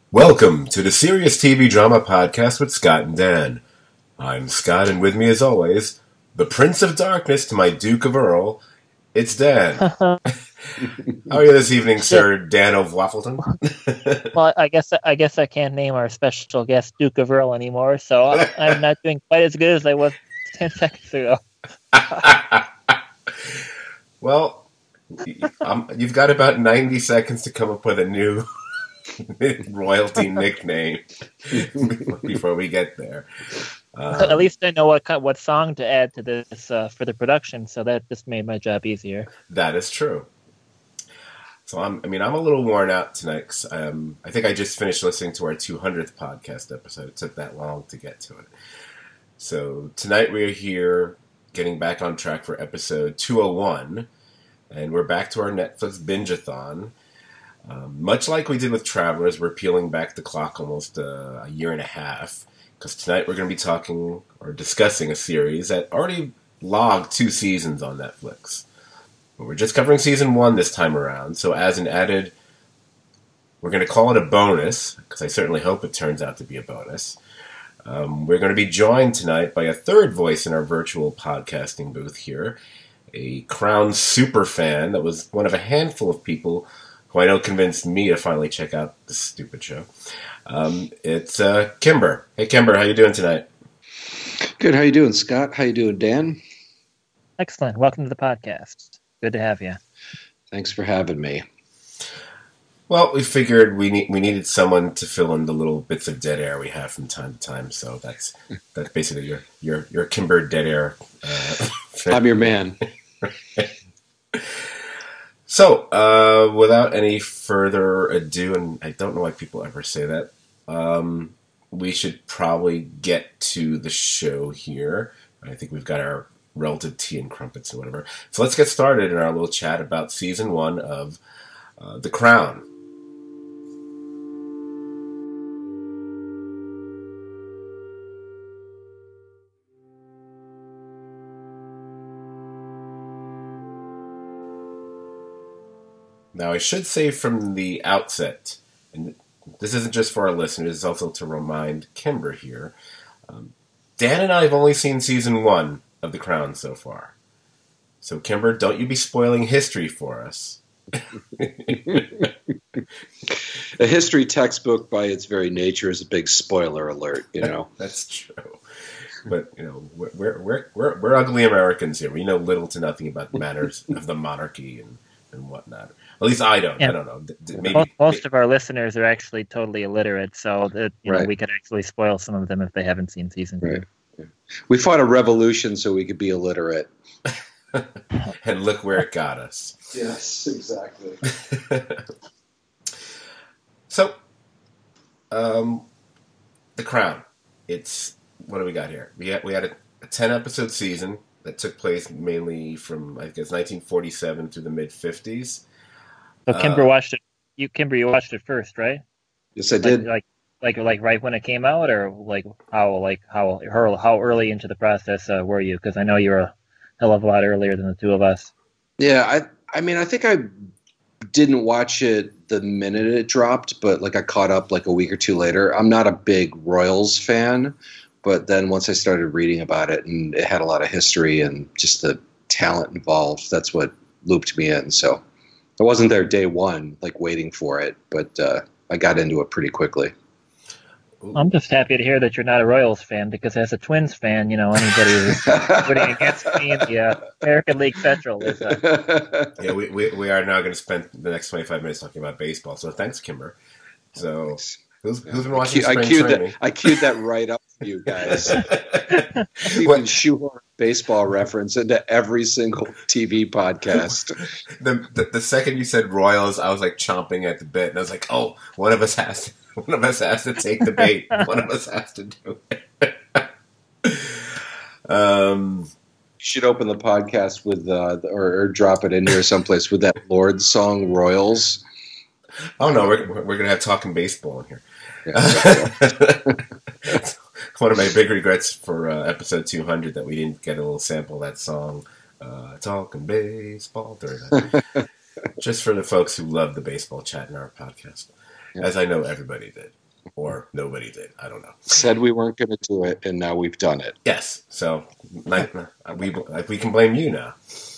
Welcome to the Serious TV Drama Podcast with Scott and Dan. I'm Scott, and with me as always, the Prince of Darkness to my Duke of Earl, it's Dan. How are you this evening, Sir Dan of Waffleton? Well, I guess I can't name our special guest Duke of Earl anymore, so I'm not doing quite as good as I was 10 seconds ago. Well, you've got about 90 seconds to come up with a new royalty nickname before we get there. At least I know what song to add to this for the production, so that just made my job easier. That is true. So I'm a little worn out tonight. 'Cause, I think I just finished listening to our 200th podcast episode. It took that long to get to it. So tonight we're here getting back on track for episode 201, and we're back to our Netflix binge-a-thon. Much like we did with Travelers, we're peeling back the clock almost a year and a half, because tonight we're going to be talking or discussing a series that already logged 2 seasons on Netflix. But we're just covering season 1 this time around, so as an added, we're going to call it a bonus, because I certainly hope it turns out to be a bonus. We're going to be joined tonight by a third voice in our virtual podcasting booth here, a Crown super fan that was one of a handful of people who I know convinced me to finally check out this stupid show. It's Kimber. Hey, Kimber, how you doing tonight? Good. How you doing, Scott? How you doing, Dan? Excellent. Welcome to the podcast. Good to have you. Thanks for having me. Well, we figured we needed someone to fill in the little bits of dead air we have from time to time. So that's basically your Kimber dead air. I'm your man. So, without any further ado, and I don't know why people ever say that, we should probably get to the show here. I think we've got our relative tea and crumpets and whatever. So let's get started in our little chat about season 1 of The Crown. Now, I should say from the outset, and this isn't just for our listeners, it's also to remind Kimber here, Dan and I have only seen season 1 of The Crown so far. So, Kimber, don't you be spoiling history for us. A history textbook, by its very nature, is a big spoiler alert, you know. That's true. But, you know, we're ugly Americans here. We know little to nothing about the manners of the monarchy and whatnot. At least I don't. Yeah. I don't know. Most of our listeners are actually totally illiterate, so that Right. we could actually spoil some of them if they haven't seen season 2. Right. Yeah. We fought a revolution so we could be illiterate. And look where it got us. Yes, exactly. So, The Crown. It's, what do we got here? We had a 10-episode season that took place mainly from, I guess, 1947 through the mid-50s. So Kimber watched it. You watched it first, right? Yes, I did. Like right when it came out, or how early into the process were you? Because I know you were a hell of a lot earlier than the two of us. Yeah, I mean, I think I didn't watch it the minute it dropped, but I caught up a week or two later. I'm not a big Royals fan, but then once I started reading about it, and it had a lot of history and just the talent involved, that's what looped me in. So I wasn't there day one, waiting for it, but I got into it pretty quickly. I'm just happy to hear that you're not a Royals fan, because as a Twins fan, anybody who's rooting against me in the American League Central is... Yeah, we are now going to spend the next 25 minutes talking about baseball. So thanks, Kimber. So who's been watching Spring Training? I queued that right up for you guys. You can shoehorn a baseball reference into every single TV podcast. The second you said Royals, I was chomping at the bit, and I was like, "Oh, one of us has to take the bait. One of us has to do it." You should open the podcast with, or drop it in here someplace with that Lorde song, Royals. Oh no, we're gonna have talking baseball in here. Yeah, one of my big regrets for episode 200 that we didn't get a little sample of that song, talking baseball during that. Just for the folks who love the baseball chat in our podcast, as I know everybody did. or nobody did. I don't know. Said we weren't going to do it, and now we've done it. Yes, so we can blame you now.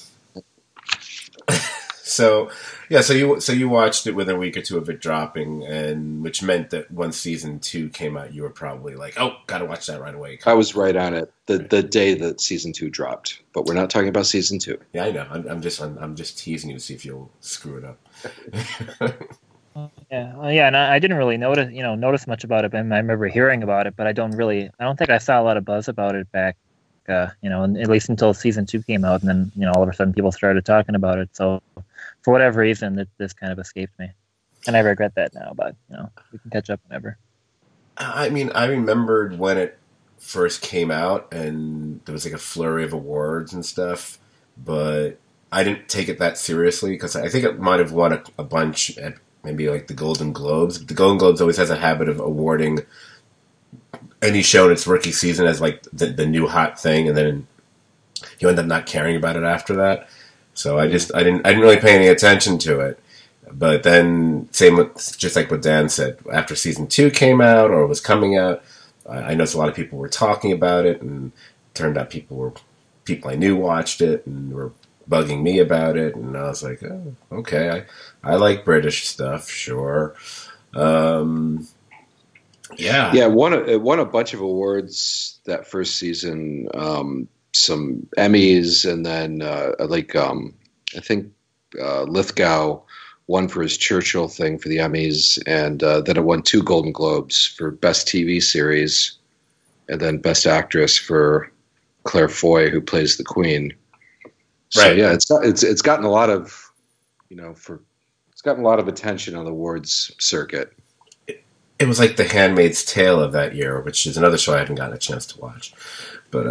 So yeah, so you watched it within a week or two of it dropping, and which meant that once season 2 came out, you were probably like, "Oh, gotta watch that right away." I was right on it the day that season 2 dropped, but we're not talking about season 2. Yeah, I know. I'm just teasing you to see if you'll screw it up. Yeah, and I didn't really notice much about it. And I remember hearing about it, but I don't think I saw a lot of buzz about it back, at least until season 2 came out, and then all of a sudden people started talking about it. So for whatever reason, this kind of escaped me, and I regret that now. But we can catch up whenever. I mean, I remembered when it first came out, and there was like a flurry of awards and stuff, but I didn't take it that seriously because I think it might have won a bunch at maybe like the Golden Globes. But the Golden Globes always has a habit of awarding any show in its rookie season as like the new hot thing, and then you end up not caring about it after that. So I didn't really pay any attention to it. But then just like what Dan said, after season 2 came out or was coming out, I noticed a lot of people were talking about it, and it turned out people I knew watched it and were bugging me about it, and I was like, oh, okay, I like British stuff, sure. Yeah, it won a bunch of awards that first season, some Emmys, and then I think Lithgow won for his Churchill thing for the Emmys, and then it won 2 Golden Globes for Best TV Series, and then Best Actress for Claire Foy, who plays the Queen. So right. Yeah, it's gotten a lot of it's gotten a lot of attention on the awards circuit. It was like The Handmaid's Tale of that year, which is another show I haven't gotten a chance to watch. But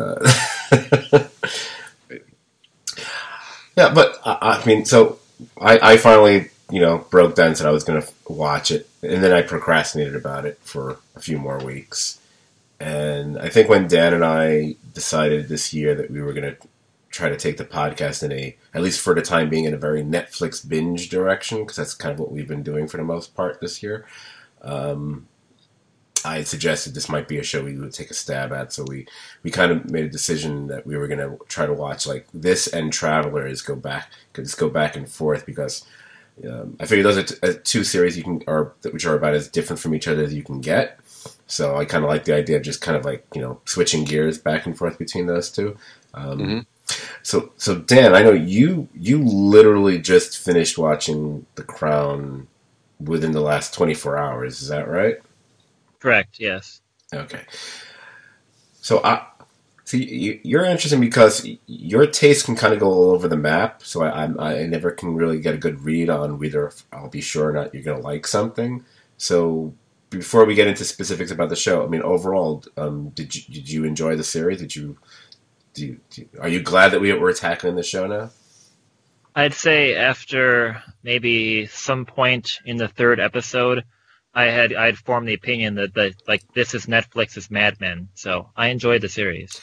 yeah, but I mean, so I finally broke down and said I was going to watch it, and then I procrastinated about it for a few more weeks. And I think when Dan and I decided this year that we were going to try to take the podcast in at least for the time being, in a very Netflix binge direction, because that's kind of what we've been doing for the most part this year. I suggested this might be a show we would take a stab at, so we kind of made a decision that we were going to try to watch like this and Travelers, go back and forth, because I figure those are 2 series which are about as different from each other as you can get. So I kind of like the idea of just kind of like switching gears back and forth between those 2. So Dan, I know you literally just finished watching The Crown within the last 24 hours. Is that right? Correct. Yes. Okay. So you're interesting because your taste can kind of go all over the map. So I never can really get a good read on whether I'll be sure or not you're going to like something. So before we get into specifics about the show, I mean, overall, did you enjoy the series? Are you glad that we're tackling the show now? I'd say after maybe some point in the 3rd episode, I'd formed the opinion that this is Netflix's Mad Men. So I enjoyed the series.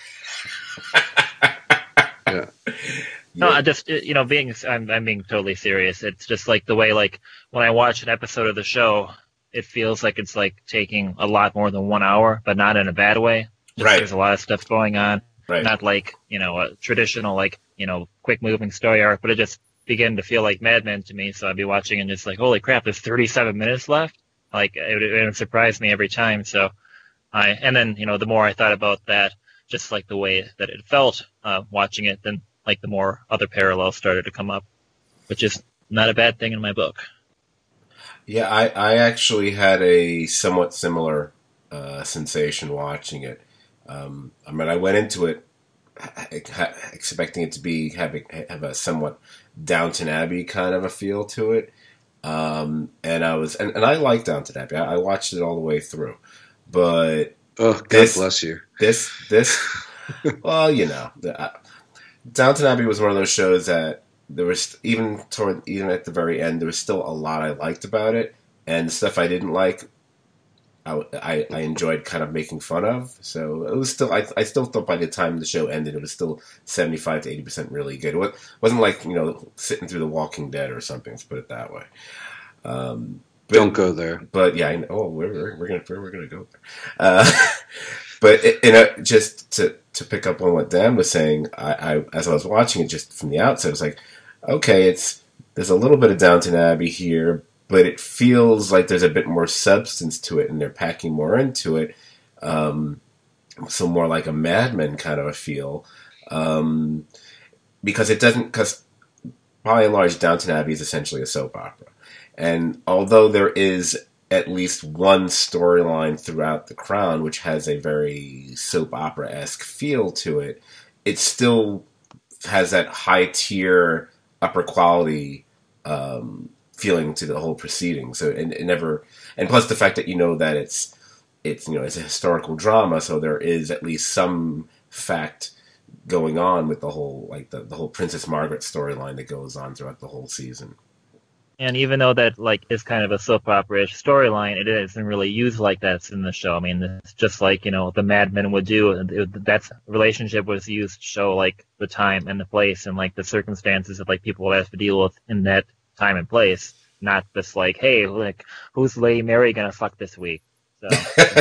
Yeah. No, I just I'm being totally serious. It's just like the way when I watch an episode of the show, it feels like it's like taking a lot more than 1 hour, but not in a bad way. Right. There's a lot of stuff going on. Right. Not like a traditional quick moving story arc, but it just began to feel like Mad Men to me. So I'd be watching and just like, holy crap, there's 37 minutes left. Like it would surprise me every time. So the more I thought about that, just like the way that it felt watching it, then like the more other parallels started to come up, which is not a bad thing in my book. Yeah, I actually had a somewhat similar sensation watching it. I mean, I went into it expecting it to have a somewhat Downton Abbey kind of a feel to it. And I like Downton Abbey. I watched it all the way through, but God bless you. This, well, Downton Abbey was one of those shows that there was even at the very end, there was still a lot I liked about it, and the stuff I didn't like, I enjoyed kind of making fun of. So it was still, I still thought by the time the show ended, it was still 75 to 80% really good. It wasn't like sitting through The Walking Dead or something. Let's put it that way. Don't go there. But yeah, I know. Oh, we're gonna go there. But just to pick up on what Dan was saying, I as I was watching it just from the outset, I was like, okay, there's a little bit of Downton Abbey here, but it feels like there's a bit more substance to it, and they're packing more into it. So more like a Mad Men kind of a feel, because by and large, Downton Abbey is essentially a soap opera. And although there is at least one storyline throughout The Crown, which has a very soap opera-esque feel to it, it still has that high-tier, upper-quality feeling to the whole proceeding. So and plus the fact that that it's a historical drama, so there is at least some fact going on with the whole the whole Princess Margaret storyline that goes on throughout the whole season. And even though that is kind of a soap opera-ish storyline, it isn't really used like that in the show. I mean, it's just like the Mad Men would do. That relationship was used to show the time and the place and the circumstances that people would have to deal with in that time and place. Not just hey, who's Lady Mary gonna fuck this week? So,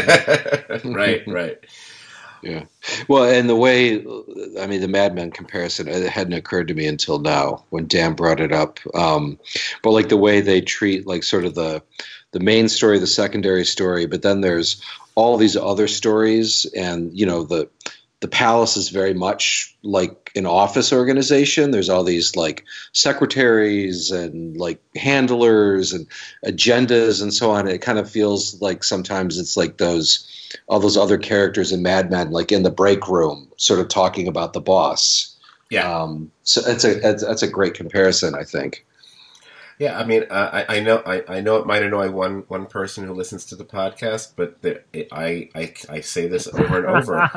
right. Yeah. Well, and the way, the Mad Men comparison, it hadn't occurred to me until now when Dan brought it up. But the way they treat sort of the main story, the secondary story, but then there's all these other stories, and the palace is very much like an office organization. There's all these secretaries and handlers and agendas and so on. It kind of feels like sometimes it's all those other characters in Mad Men, in the break room, sort of talking about the boss. Yeah. So that's a great comparison, I think. Yeah, I mean, I know it might annoy one person who listens to the podcast, but I say this over and over.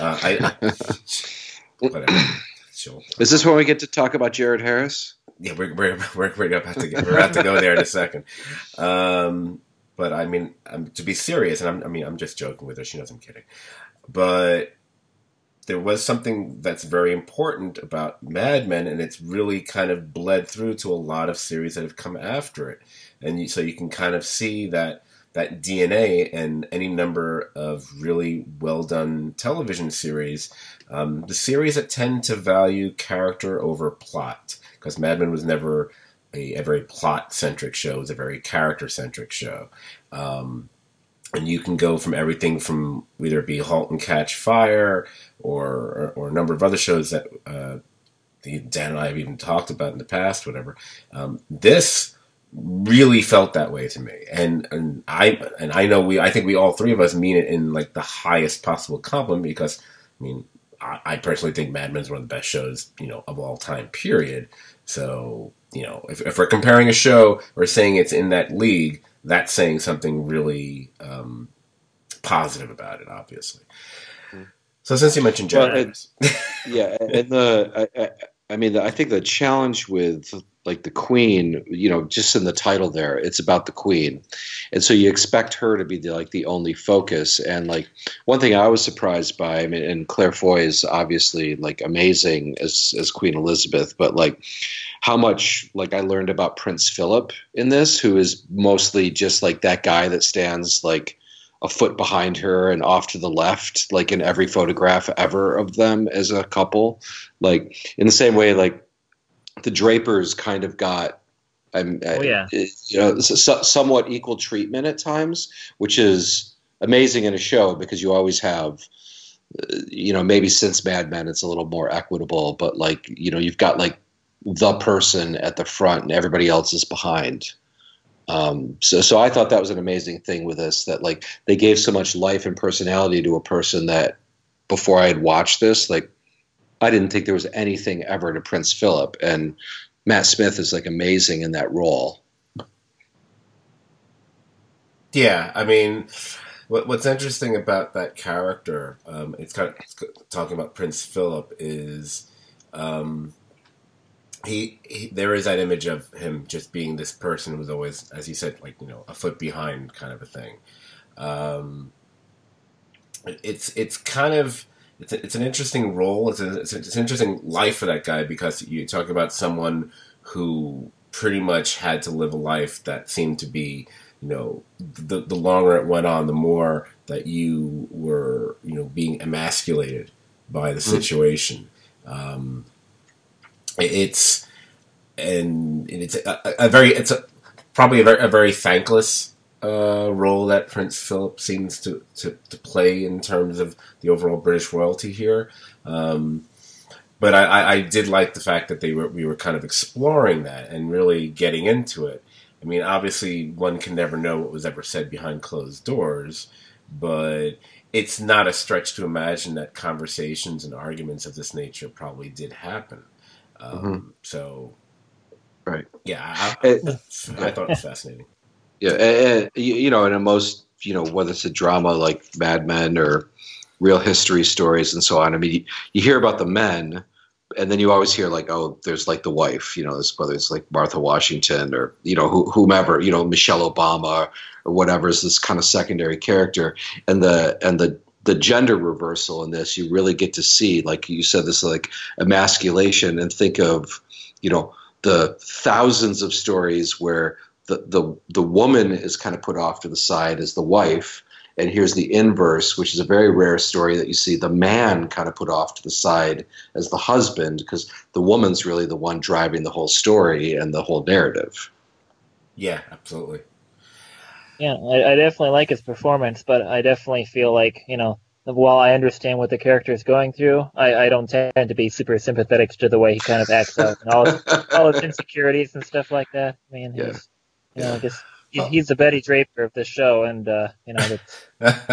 Whatever. Sure. Is this when we get to talk about Jared Harris? Yeah, we're about to go there in a second. But I mean, to be serious, and I'm just joking with her. She knows I'm kidding. But there was something that's very important about Mad Men, and it's really kind of bled through to a lot of series that have come after it. And so you can kind of see that DNA in any number of really well-done television series. The series that tend to value character over plot, because Mad Men was never a very plot-centric show. It was a very character-centric show. And you can go from everything from either it be *Halt and Catch Fire* or a number of other shows that Dan and I have even talked about in the past, whatever. This really felt that way to me, and I know I think we all three of us mean it in the highest possible compliment, because I personally think Mad Men is one of the best shows of all time, period. So if we're comparing a show, we're saying it's in that league. That's saying something really positive about it, obviously. So since you mentioned Jared, yeah, and I think the challenge with the Queen, just in the title there, it's about the Queen, and so you expect her to be the only focus. And one thing I was surprised by, and Claire Foy is obviously amazing as Queen Elizabeth, but how much I learned about Prince Philip in this, who is mostly just that guy that stands a foot behind her and off to the left, in every photograph ever of them as a couple. In the same way, the Drapers kind of got, somewhat equal treatment at times, which is amazing in a show, because you always have, maybe since Mad Men it's a little more equitable, but you've got the person at the front and everybody else is behind. So I thought that was an amazing thing with this, that they gave so much life and personality to a person that before I had watched this, I didn't think there was anything ever to Prince Philip, and Matt Smith is amazing in that role. Yeah, what's interesting about that character, it's talking about Prince Philip, is he there is that image of him just being this person who's always, as you said, a foot behind kind of a thing. It's kind of it's an interesting role. It's an interesting life for that guy, because you talk about someone who pretty much had to live a life that seemed to be the longer it went on, the more that you were, being emasculated by the situation. It's probably a very thankless role that Prince Philip seems to play in terms of the overall British royalty here. But I did like the fact that we were kind of exploring that and really getting into it. I mean, obviously, one can never know what was ever said behind closed doors, but it's not a stretch to imagine that conversations and arguments of this nature probably did happen. So, right. Yeah, I thought it was fascinating. Yeah, and in most, whether it's a drama like Mad Men or real history stories and so on, I mean, you hear about the men, and then you always hear like, oh, there's like the wife, whether it's like Martha Washington or, whomever, Michelle Obama or whatever is this kind of secondary character. And the gender reversal in this, you really get to see, like you said, this like emasculation, and think of, the thousands of stories where the woman is kind of put off to the side as the wife. And here's the inverse, which is a very rare story that you see the man kind of put off to the side as the husband, because the woman's really the one driving the whole story and the whole narrative. Yeah, absolutely. Yeah, I definitely like his performance, but I definitely feel like, while I understand what the character is going through, I don't tend to be super sympathetic to the way he kind of acts out and all his insecurities and stuff like that. I mean, he's the Betty Draper of this show, and it's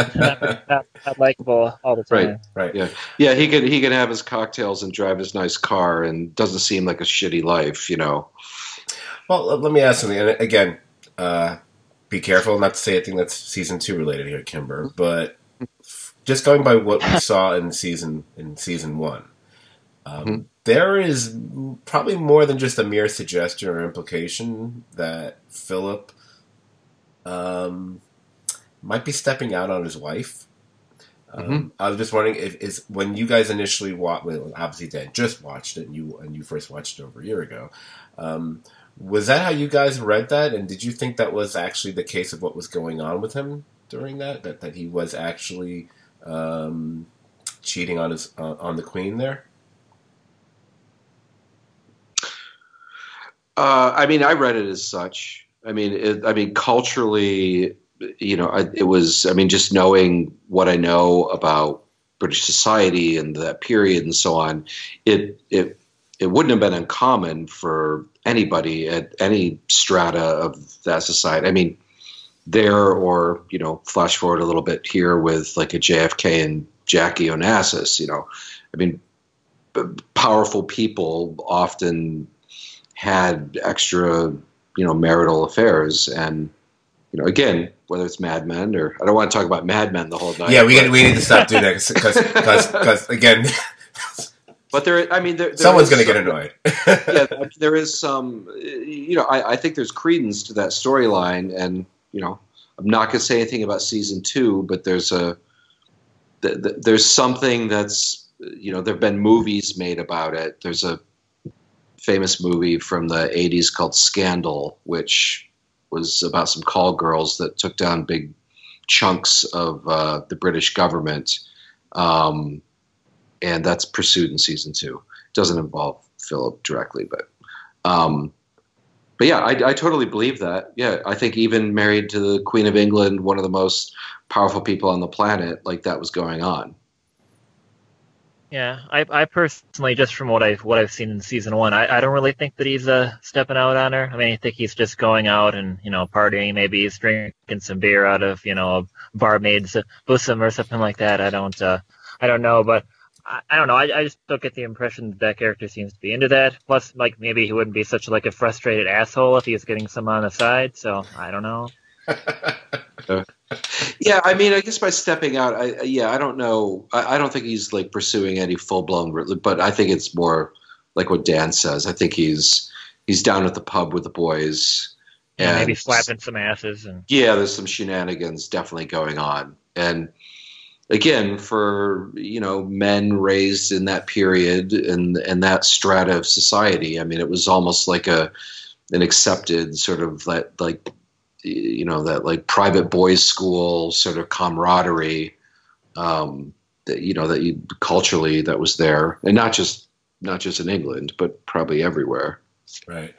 not likable all the time. Right. Yeah. He can have his cocktails and drive his nice car, and doesn't seem like a shitty life, Well, let me ask something. And again, be careful not to say anything that's season 2 related here, Kimber. But just going by what we saw in season 1, there is probably more than just a mere suggestion or implication that Philip might be stepping out on his wife. I was just wondering if when you guys initially watched, obviously Dan just watched it, and you first watched it over a year ago. Was that how you guys read that? And did you think that was actually the case of what was going on with him during that he was actually cheating on the Queen there? I mean, I read it as such. I mean, culturally, it was. I mean, just knowing what I know about British society and that period and so on, it wouldn't have been uncommon for anybody at any strata of that society. I mean, or flash forward a little bit here with like a JFK and Jackie Onassis. I mean, powerful people often had extra, marital affairs, and again, whether it's Mad Men or I don't want to talk about Mad Men the whole night. Yeah, we need to stop doing that because again. But there someone's going to get annoyed. Yeah, there is some. I think there's credence to that storyline, and I'm not going to say anything about season 2, but there's something that's there've been movies made about it. There's a famous movie from the 80s called Scandal, which was about some call girls that took down big chunks of the British government. And that's pursued in season 2. It doesn't involve Philip directly, but yeah, I totally believe that. Yeah, I think even married to the Queen of England, one of the most powerful people on the planet, like that was going on. Yeah, I personally, just from what I've seen in season 1, I don't really think that he's stepping out on her. I mean, I think he's just going out and partying. Maybe he's drinking some beer out of a barmaid's bosom or something like that. I don't know, but I don't know. I just don't get the impression that character seems to be into that. Plus, like, maybe he wouldn't be such like a frustrated asshole if he was getting some on the side. So I don't know. Yeah, I mean, I guess by stepping out, I don't know. I don't think he's like pursuing any full blown, but I think it's more like what Dan says. I think he's down at the pub with the boys, and maybe slapping some asses. And yeah, there's some shenanigans definitely going on. And again, for men raised in that period and that strata of society, I mean, it was almost like an accepted sort of like that like private boys school sort of camaraderie, that culturally that was there, and not just in England, but probably everywhere. Right.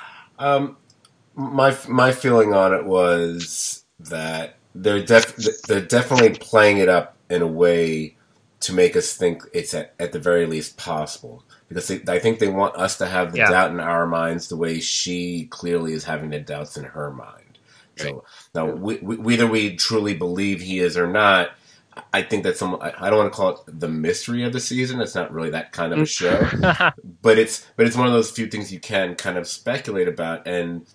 My feeling on it was that they're definitely playing it up in a way to make us think it's at the very least possible, because I think they want us to have the doubt in our minds the way she clearly is having the doubts in her mind. Right. So now, whether we truly believe he is or not, I think that's I don't want to call it the mystery of the season. It's not really that kind of a show, but it's one of those few things you can kind of speculate about, and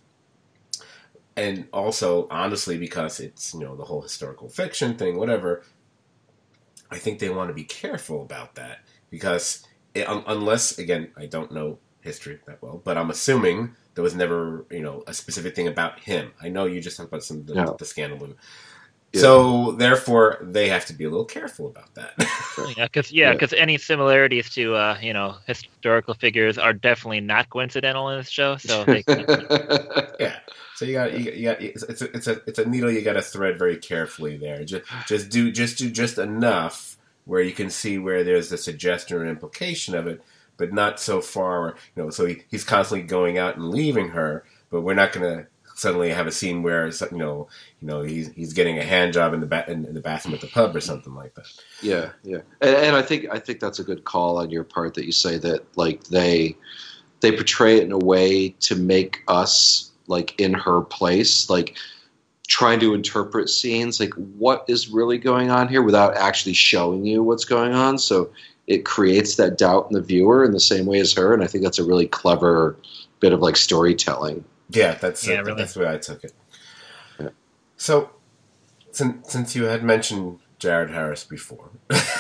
also honestly, because it's the whole historical fiction thing, whatever. I think they want to be careful about that, because unless, again, I don't know history that well, but I'm assuming there was never a specific thing about him. I know you just talked about some of the scandal. Yeah. So therefore, they have to be a little careful about that. Because any similarities to historical figures are definitely not coincidental in this show. So yeah, so you got it's a needle you got to thread very carefully there. Just do enough where you can see where there's a suggestion or implication of it, but not so far. So he's constantly going out and leaving her, but we're not going to suddenly have a scene where he's getting a hand job in the bathroom at the pub or something like that. Yeah, and I think that's a good call on your part that you say that like they portray it in a way to make us like in her place, like trying to interpret scenes, like what is really going on here without actually showing you what's going on. So it creates that doubt in the viewer in the same way as her, and I think that's a really clever bit of like storytelling. Yeah, that's the way I took it. Yeah. So, since you had mentioned Jared Harris before,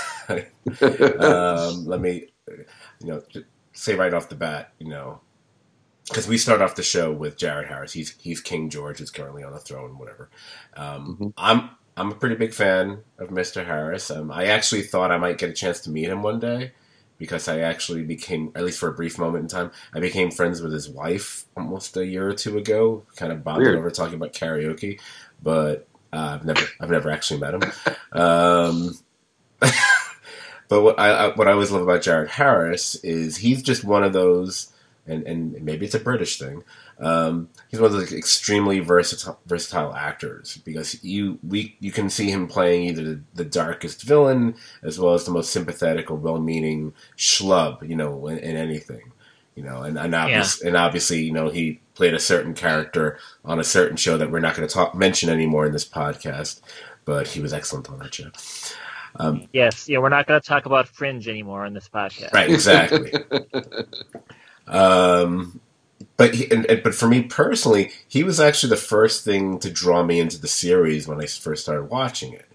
let me, say right off the bat, because we start off the show with Jared Harris. He's King George, is currently on the throne, whatever. I'm a pretty big fan of Mr. Harris. I actually thought I might get a chance to meet him one day, because I actually became, at least for a brief moment in time, I became friends with his wife almost a year or two ago. Kind of bonded over talking about karaoke, but I've never actually met him. But what I always love about Jared Harris is he's just one of those, and maybe it's a British thing. He's one of those extremely versatile actors, because you can see him playing either the darkest villain as well as the most sympathetic or well-meaning schlub, in anything, and obviously, he played a certain character on a certain show that we're not going to mention anymore in this podcast, but he was excellent on that show. Yes, we're not going to talk about Fringe anymore in this podcast. Right, exactly. But for me personally, he was actually the first thing to draw me into the series when I first started watching it.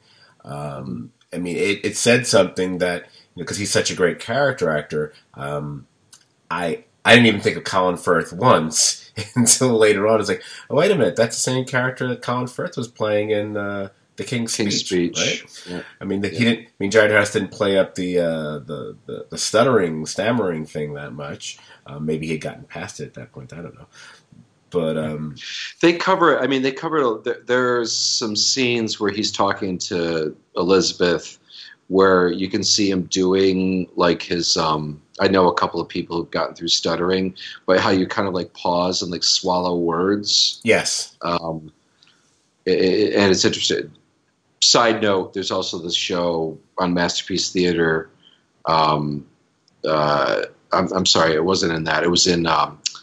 It said something that, because he's such a great character actor, I didn't even think of Colin Firth once until later on. It's like, oh, wait a minute, that's the same character that Colin Firth was playing in The King's Speech, right? Yeah. Jared Harris didn't play up the stuttering, stammering thing that much. Maybe he had gotten past it at that point. I don't know. But they cover. There's some scenes where he's talking to Elizabeth, where you can see him doing like his. I know a couple of people who've gotten through stuttering, but how you kind of like pause and like swallow words. Yes. And it's interesting. Side note: there's also this show on Masterpiece Theater. I'm sorry, it wasn't in that. It was in.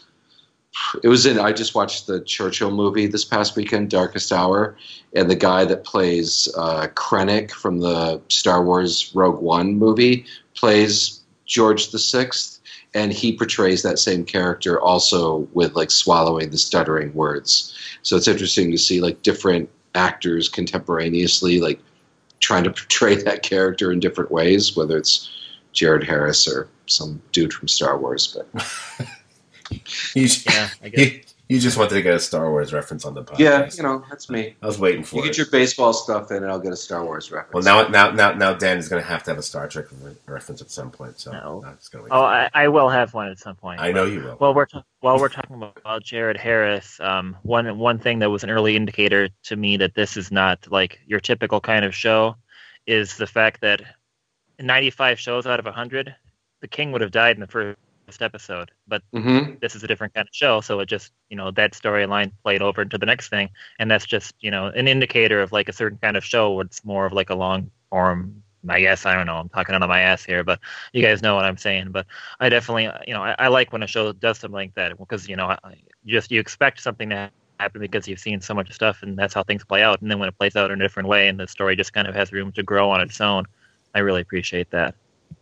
I just watched the Churchill movie this past weekend, Darkest Hour, and the guy that plays Krennic from the Star Wars Rogue One movie plays George VI, and he portrays that same character also with like swallowing the stuttering words. So it's interesting to see like different actors contemporaneously like trying to portray that character in different ways, whether it's Jared Harris or some dude from Star Wars. But he's You just wanted to get a Star Wars reference on the podcast. Yeah, that's me. I was waiting for you it. get your baseball stuff in, and I'll get a Star Wars reference. Well, now Dan is going to have a Star Trek reference at some point. So No. I'm just going to wait. I will have one at some point. I know you will. Well, while we're talking about Jared Harris, one thing that was an early indicator to me that this is not like your typical kind of show is the fact that 95 shows out of 100, the king would have died in the first episode, but this is a different kind of show, so it just that storyline played over into the next thing, and that's just an indicator of like a certain kind of show where it's more of like a long form. I guess I don't know, I'm talking out of my ass here, but you guys know what I'm saying. But I definitely I like when a show does something like that, because you expect something to happen because you've seen so much stuff, and that's how things play out, and then when it plays out in a different way and the story just kind of has room to grow on its own, I really appreciate that.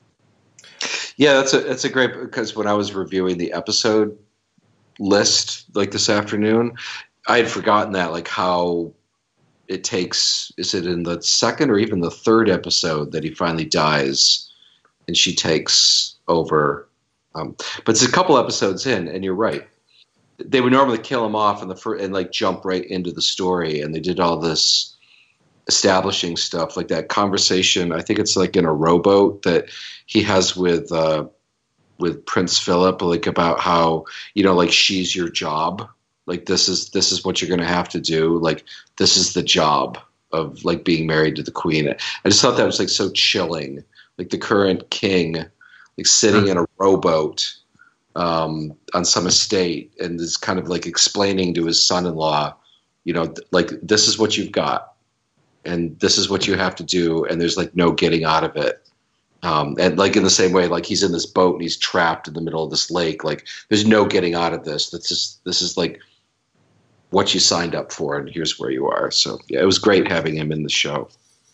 Yeah, that's a great, because when I was reviewing the episode list like this afternoon, I had forgotten that, like how it takes, is it in the second or even the third episode that he finally dies and she takes over. But it's a couple episodes in, and you're right. They would normally kill him off in the first and like jump right into the story, and they did all this establishing stuff, like that conversation. I think it's like in a rowboat that he has with Prince Philip, like about how like she's your job, like this is what you're going to have to do, like this is the job of like being married to the queen. I just thought that was like so chilling, like the current king like sitting in a rowboat on some estate and is kind of like explaining to his son-in-law, like this is what you've got. And this is what you have to do, and there's like no getting out of it. And like in the same way, like he's in this boat and he's trapped in the middle of this lake. Like there's no getting out of this. This is like what you signed up for, and here's where you are. So yeah, it was great having him in the show.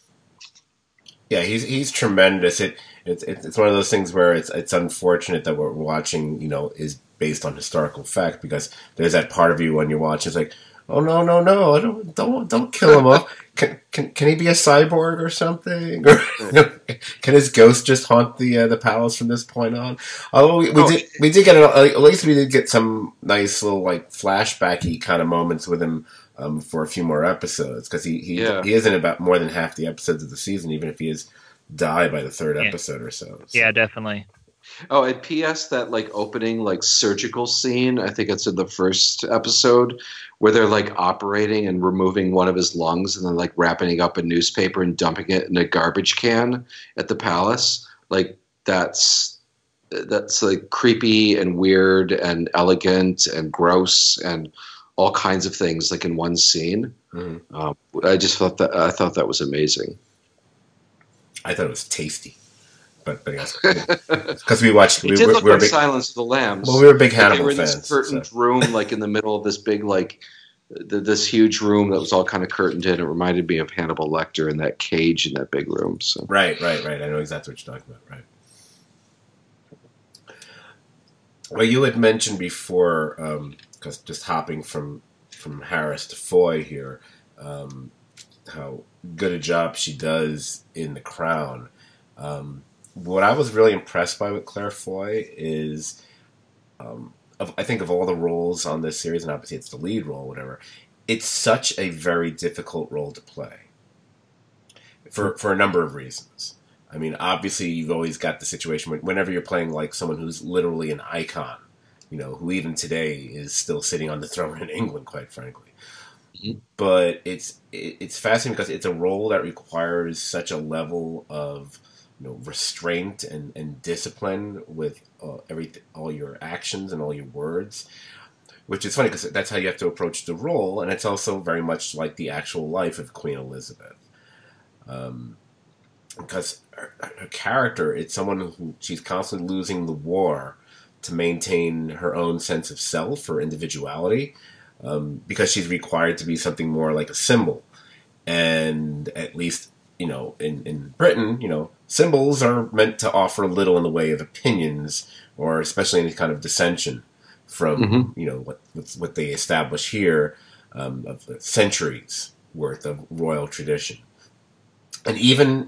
Yeah, he's tremendous. It's one of those things where it's unfortunate that what we're watching, is based on historical fact, because there's that part of you when you watch, it's like, oh no! Don't kill him off. Can he be a cyborg or something? Or can his ghost just haunt the palace from this point on? Although we did get at least we did get some nice little like flashbacky kind of moments with him for a few more episodes, because he is in about more than half the episodes of the season, even if he is die by the third episode or so. Yeah, definitely. Oh, and P.S. that like opening like surgical scene, I think it's in the first episode, where they're like operating and removing one of his lungs and then like wrapping it up in newspaper and dumping it in a garbage can at the palace. Like that's like creepy and weird and elegant and gross and all kinds of things like in one scene. Mm-hmm. I thought that was amazing. I thought it was tasty. But yes, because we watched. It did look like Silence of the Lambs. Well, we were big Hannibal fans. They were in this curtained room, like in the middle of this big, like this huge room that was all kind of curtained in. It reminded me of Hannibal Lecter in that cage in that big room. So right. I know exactly what you're talking about. Right. Well, you had mentioned before, because just hopping from Harris to Foy here, how good a job she does in The Crown. What I was really impressed by with Claire Foy is, I think of all the roles on this series, and obviously it's the lead role, whatever, it's such a very difficult role to play for a number of reasons. I mean, obviously you've always got the situation whenever you're playing like someone who's literally an icon, who even today is still sitting on the throne in England, quite frankly. Mm-hmm. But it's fascinating because it's a role that requires such a level of restraint and discipline with everything, all your actions and all your words, which is funny because that's how you have to approach the role, and it's also very much like the actual life of Queen Elizabeth. Because her character, it's someone who she's constantly losing the war to maintain her own sense of self or individuality, because she's required to be something more like a symbol, and at least in Britain, symbols are meant to offer little in the way of opinions, or especially any kind of dissension from, what they establish here, of centuries worth of royal tradition. And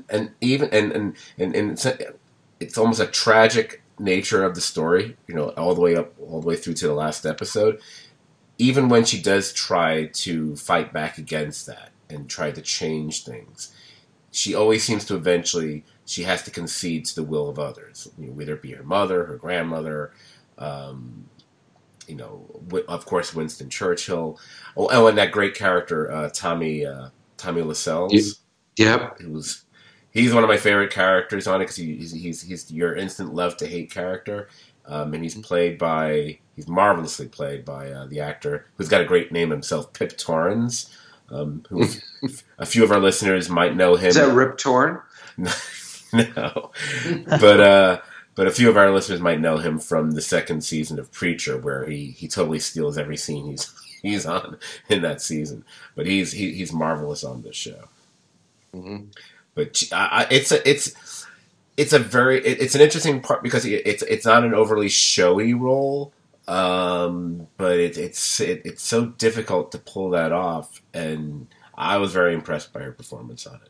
it's almost a tragic nature of the story, all the way through to the last episode. even when she does try to fight back against that and try to change things, she always seems to eventually, she has to concede to the will of others, whether it be her mother, her grandmother, of course, Winston Churchill. Oh, and that great character, Tommy Lascelles. Yep. He's one of my favorite characters on it because he's your instant love to hate character. And he's marvelously played by the actor who's got a great name himself, Pip Torrens, who a few of our listeners might know him. Is that Rip Torn? No, but a few of our listeners might know him from the second season of Preacher, where he totally steals every scene he's on in that season. But he's marvelous on this show. Mm-hmm. But it's an interesting part because it's not an overly showy role, but it's so difficult to pull that off, and I was very impressed by her performance on it.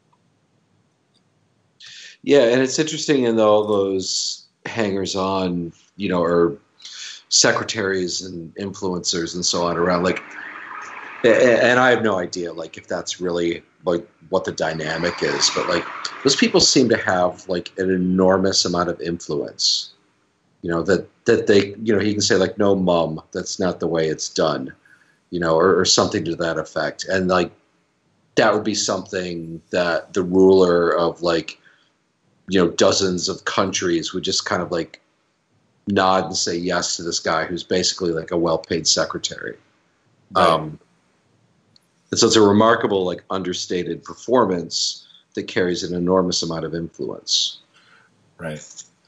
Yeah, and it's interesting in all those hangers-on, or secretaries and influencers and so on around, like, and I have no idea, like, if that's really like what the dynamic is, but like those people seem to have like an enormous amount of influence. That they, he can say like, "No, Mom, that's not the way it's done," or something to that effect, and like that would be something that the ruler of like, dozens of countries would just kind of like nod and say yes to this guy who's basically like a well-paid secretary. Right. And so it's a remarkable, like, understated performance that carries an enormous amount of influence. Right.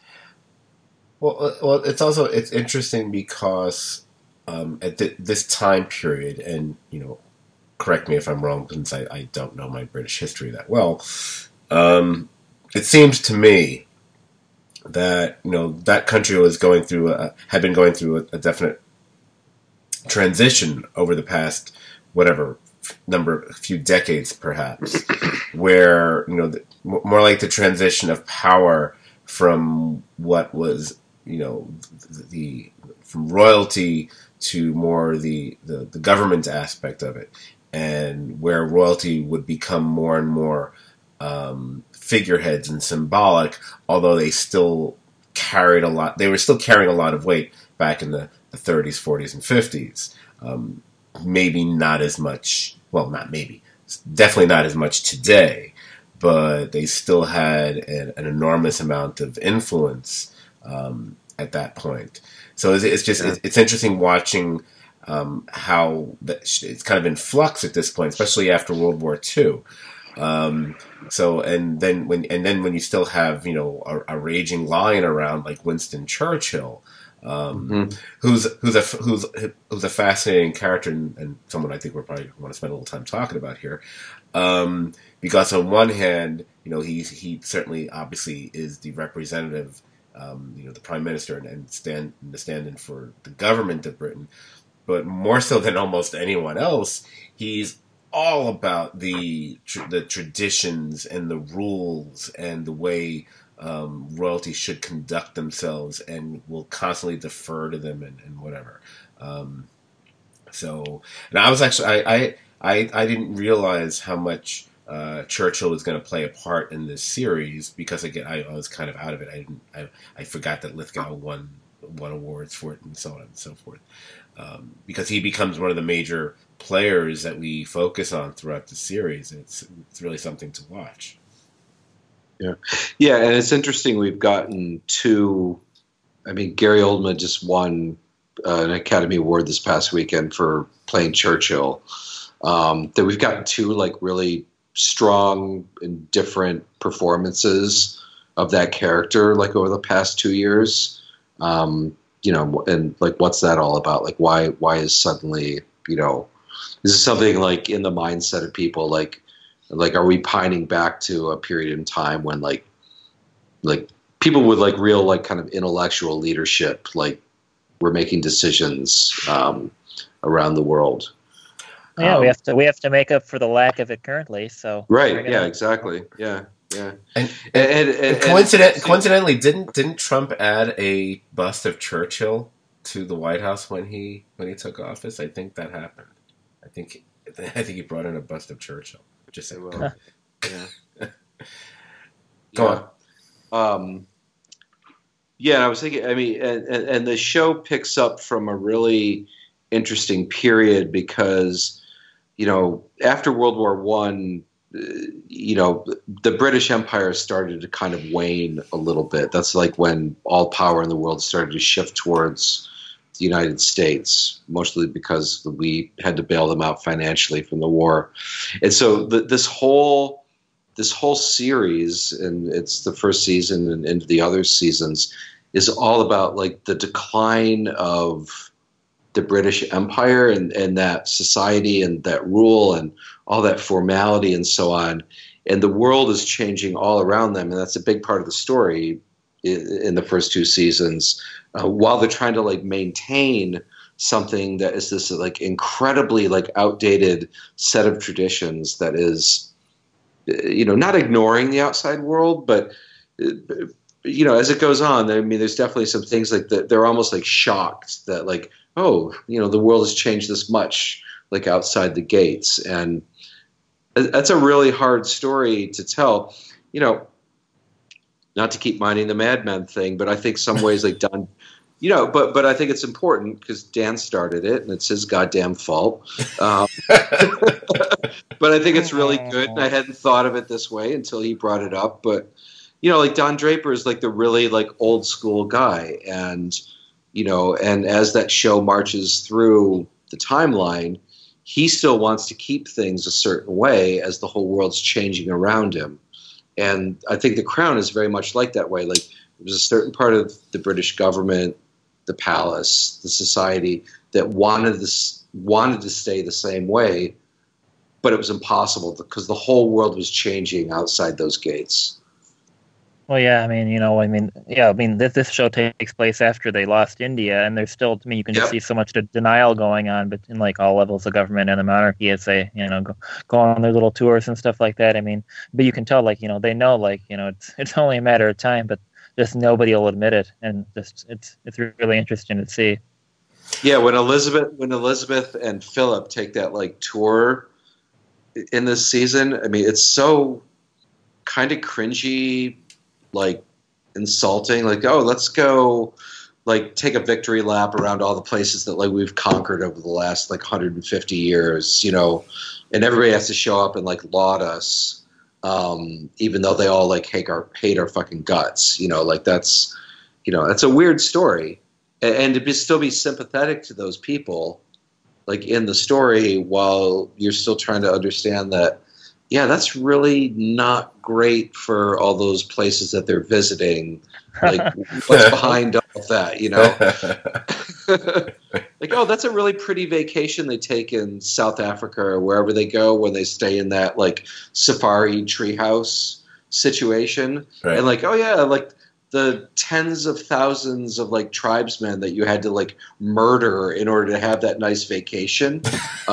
Well, it's interesting because at this time period, and correct me if I'm wrong, since I don't know my British history that well. It seems to me that that country had been going through a definite transition over the past few decades, perhaps, where more like the transition of power from what was from royalty to more the government aspect of it, and where royalty would become more and more figureheads and symbolic, although they still carried a lot. They were still carrying a lot of weight back in the 30s, 40s, and 50s. Maybe not as much. Well, not maybe. Definitely not as much today. But they still had an enormous amount of influence at that point. So it's interesting watching how it's kind of in flux at this point, especially after World War II. And then when you still have a raging lion around like Winston Churchill, who's a fascinating character and someone I think we're probably want to spend a little time talking about here, because on one hand he certainly obviously is the representative, the Prime Minister and the stand-in for the government of Britain, but more so than almost anyone else, he's all about the traditions and the rules and the way royalty should conduct themselves, and will constantly defer to them and whatever. So, and I was actually I didn't realize how much Churchill was going to play a part in this series, because again I was kind of out of it. I forgot that Lithgow won awards for it and so on and so forth, because he becomes one of the major players that we focus on throughout the series. It's really something to watch. Yeah, and it's interesting. We've gotten two. I mean, Gary Oldman just won an Academy Award this past weekend for playing Churchill. That we've gotten two like really strong and different performances of that character, like over the past 2 years. And like, what's that all about? Like, why is suddenly is this something like in the mindset of people like are we pining back to a period in time when like people with like real like kind of intellectual leadership like were making decisions around the world? Yeah, we have to make up for the lack of it currently. So right, yeah, exactly, yeah. And coincidentally, didn't Trump add a bust of Churchill to the White House when he took office. I think that happened. I think he brought in a bust of Churchill. Just say, well, yeah. Go on. Yeah, I was thinking. I mean, and the show picks up from a really interesting period because, after World War One, the British Empire started to kind of wane a little bit. That's like when all power in the world started to shift towards the United States, mostly because we had to bail them out financially from the war. And so this whole series, and it's the first season and into the other seasons, is all about like the decline of the British Empire and that society and that rule and all that formality and so on. And the world is changing all around them. And that's a big part of the story in the first two seasons, while they're trying to like maintain something that is this like incredibly like outdated set of traditions that is, not ignoring the outside world, but as it goes on, I mean, there's definitely some things like that. They're almost like shocked that like, oh, the world has changed this much, like outside the gates. And that's a really hard story to tell, not to keep minding the Mad Men thing, but I think some ways like Don, but I think it's important because Dan started it and it's his goddamn fault. But I think it's really good. And I hadn't thought of it this way until he brought it up. But, like Don Draper is like the really like old school guy. And, and as that show marches through the timeline, he still wants to keep things a certain way as the whole world's changing around him. And I think The Crown is very much like that way. Like there's a certain part of the British government, the palace, the society that wanted to stay the same way, but it was impossible because the whole world was changing outside those gates. Well, yeah, this show takes place after they lost India, and there's still, to me, you can just see so much denial going on, but in like all levels of government and the monarchy as they, go on their little tours and stuff like that. I mean, but you can tell, like, they know, like, it's only a matter of time, but just nobody will admit it, and just it's really interesting to see. Yeah, when Elizabeth and Philip take that like tour in this season, I mean, it's so kind of cringy, like insulting, like, oh, let's go like take a victory lap around all the places that like we've conquered over the last like 150 years, and everybody has to show up and like laud us, even though they all like hate our fucking guts, like that's a weird story, and to still be sympathetic to those people like in the story while you're still trying to understand that, yeah, that's really not great for all those places that they're visiting. Like, what's behind all of that, Like, oh, that's a really pretty vacation they take in South Africa or wherever they go when they stay in that, like, safari treehouse situation. Right. And, like, oh, yeah, like, the tens of thousands of like tribesmen that you had to like murder in order to have that nice vacation.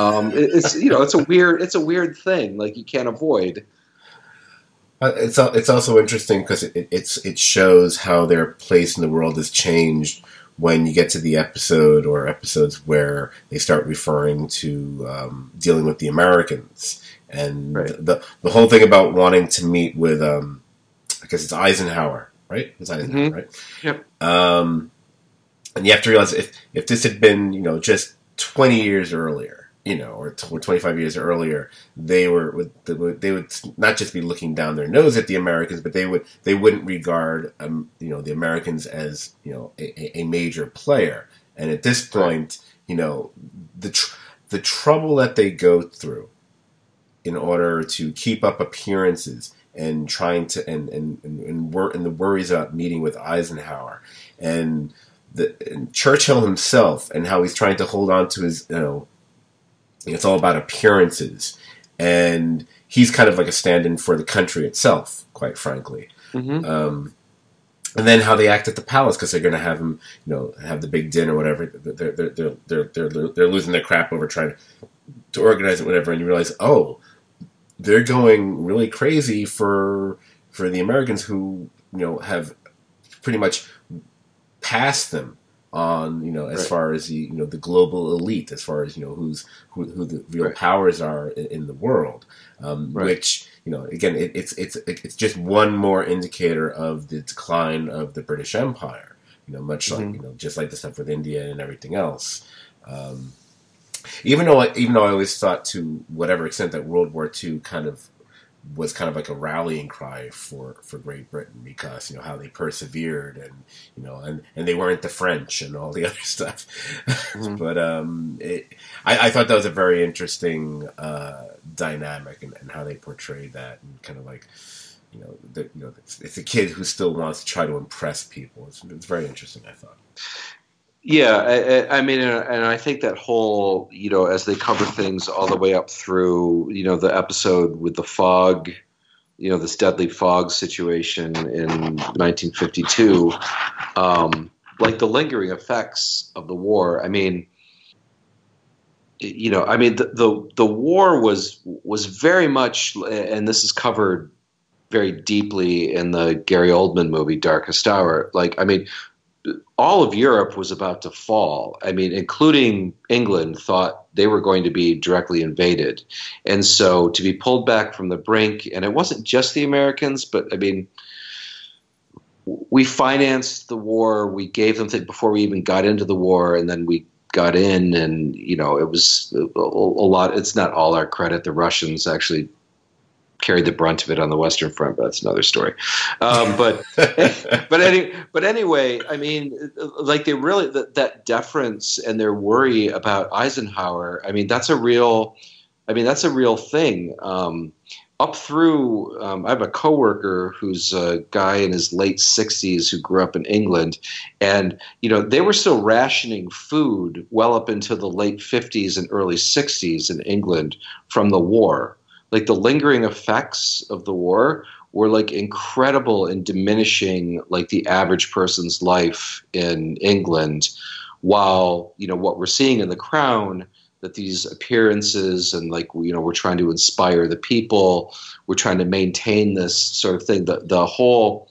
It's a weird thing. Like you can't avoid. It's also interesting because it shows how their place in the world has changed when you get to the episode or episodes where they start referring to dealing with the Americans and the whole thing about wanting to meet with I guess it's Eisenhower. Right? It's Eisenhower, right? Yep. And you have to realize if this had been, just 20 years earlier, or 25 years earlier, they would not just be looking down their nose at the Americans, but they wouldn't regard, the Americans as, a major player. And at this point, the trouble that they go through in order to keep up appearances and trying to and the worries about meeting with Eisenhower and Churchill himself and how he's trying to hold on to his it's all about appearances, and he's kind of like a stand-in for the country itself, quite frankly. Mm-hmm. And then how they act at the palace because they're going to have him have the big dinner or whatever. They're losing their crap over trying to organize it, whatever, and you realize, oh, they're going really crazy for the Americans who have pretty much passed them on, as Right. far as the global elite, as far as who the real Right. powers are in the world, Right. which again it's just one more indicator of the decline of the British Empire. Much like Mhm. just like the stuff with India and everything else. Even though I always thought, to whatever extent, that World War II was kind of like a rallying cry for Great Britain, because how they persevered, and and they weren't the French and all the other stuff. Mhm. But I thought that was a very interesting dynamic, and how they portrayed that, and kind of like it's a kid who still wants to try to impress people. It's very interesting, I thought. Yeah, I mean, and I think that whole, as they cover things all the way up through, the episode with the fog, this deadly fog situation in 1952, like the lingering effects of the war. I mean, the war was very much, and this is covered very deeply in the Gary Oldman movie Darkest Hour. Like, I mean, all of Europe was about to fall. I mean, including England, thought they were going to be directly invaded. And so to be pulled back from the brink, and it wasn't just the Americans, but I mean, we financed the war. We gave them things before we even got into the war, and then we got in, and, it was a lot. It's not all our credit. The Russians actually carried the brunt of it on the Western Front, but that's another story. But anyway, I mean, like they really that deference and their worry about Eisenhower. I mean, that's a real thing. Up through, I have a coworker who's a guy in his late 60s who grew up in England, and they were still rationing food well up into the late 50s and early 60s in England from the war. Like the lingering effects of the war were like incredible in diminishing like the average person's life in England, while what we're seeing in The Crown, that these appearances and like we're trying to inspire the people, we're trying to maintain this sort of thing. The whole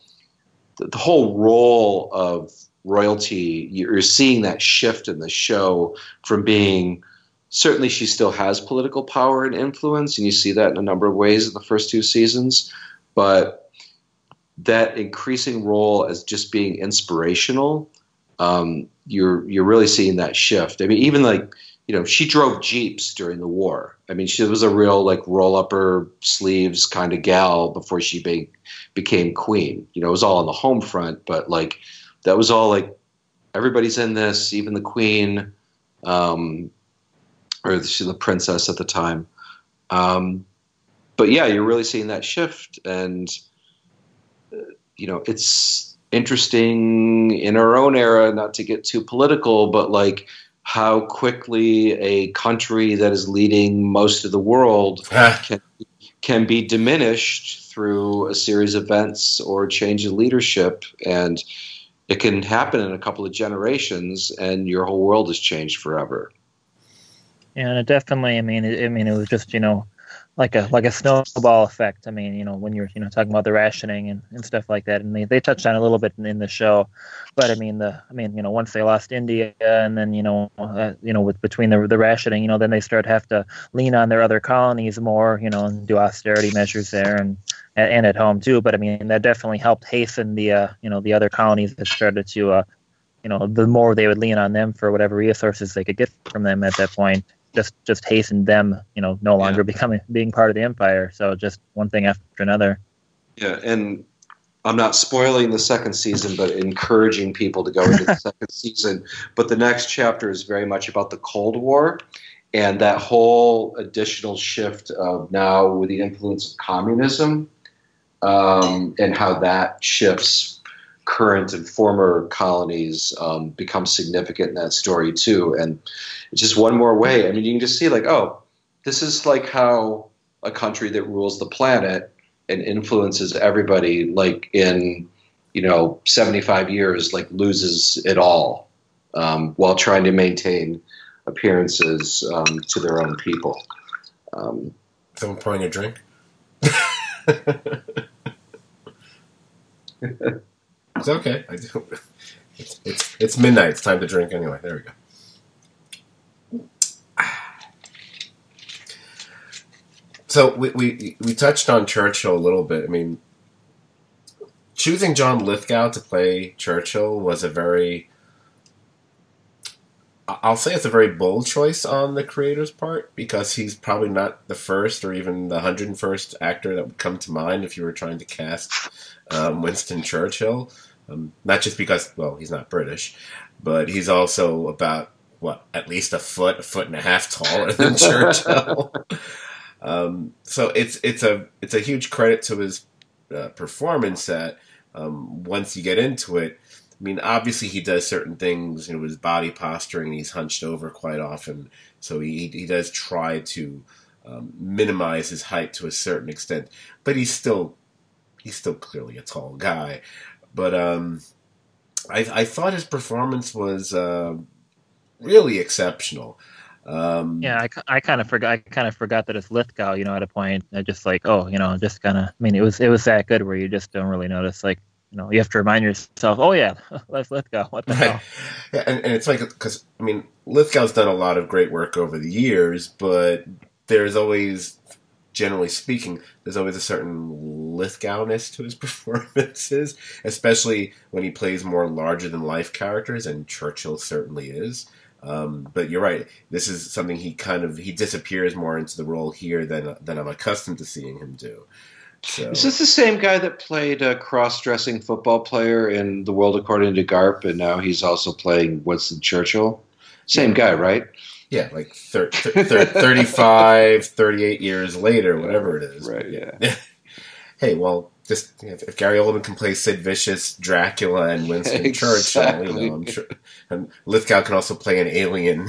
role of royalty, you're seeing that shift in the show from being. Certainly, she still has political power and influence, and you see that in a number of ways in the first two seasons. But that increasing role as just being inspirational, you're really seeing that shift. I mean, even like she drove Jeeps during the war. I mean, she was a real like roll up her sleeves kind of gal before she became queen. It was all on the home front, but like that was all like everybody's in this, even the queen. Or she's the princess at the time. But yeah, you're really seeing that shift. And, it's interesting in our own era, not to get too political, but like how quickly a country that is leading most of the world can be diminished through a series of events or change in leadership. And it can happen in a couple of generations, and your whole world has changed forever. Yeah, and it definitely. I mean, it was just like a snowball effect. I mean, when you're talking about the rationing and stuff like that, and they touched on it a little bit in the show, but I mean once they lost India, and then with between the rationing, then they have to lean on their other colonies more, and do austerity measures there and at home too. But I mean that definitely helped hasten the the other colonies that started to the more they would lean on them for whatever resources they could get from them at that point, just hastened them, no longer being part of the empire. So just one thing after another. Yeah, and I'm not spoiling the second season, but encouraging people to go into the second season. But the next chapter is very much about the Cold War and that whole additional shift of now with the influence of communism, and how that shifts current and former colonies become significant in that story too. And it's just one more way. I mean, you can just see like, oh, this is like how a country that rules the planet and influences everybody, like in 75 years, like loses it all, while trying to maintain appearances to their own people. Someone pouring a drink. It's okay. It's midnight. It's time to drink anyway. There we go. So we touched on Churchill a little bit. I mean, choosing John Lithgow to play Churchill was I'll say it's a very bold choice on the creator's part, because he's probably not the first or even the 101st actor that would come to mind if you were trying to cast Winston Churchill. Not just because, well, he's not British, but he's also about, at least a foot and a half taller than Churchill. So it's a huge credit to his performance that once you get into it, I mean, obviously he does certain things, his body posturing, he's hunched over quite often, so he does try to minimize his height to a certain extent, but he's still clearly a tall guy. But I thought his performance was really exceptional. Yeah, I kind of forgot that it's Lithgow. At a point, I just just kind of. I mean, it was that good where you just don't really notice. You have to remind yourself, oh yeah, that's Lithgow. What the hell? Yeah, and it's like, because I mean, Lithgow's done a lot of great work over the years, but there's always, generally speaking, there's always a certain Lithgowness to his performances, especially when he plays more larger than life characters, and Churchill certainly is. But you're right. This is something he disappears more into the role here than I'm accustomed to seeing him do. So. Is this the same guy that played a cross-dressing football player in The World According to Garp, and now he's also playing Winston Churchill? Same guy, right? Yeah, like 35, 38 years later, whatever it is. Right, yeah. Hey, well, just if Gary Oldman can play Sid Vicious, Dracula, and Winston Exactly. Churchill, I'm sure. And Lithgow can also play an alien,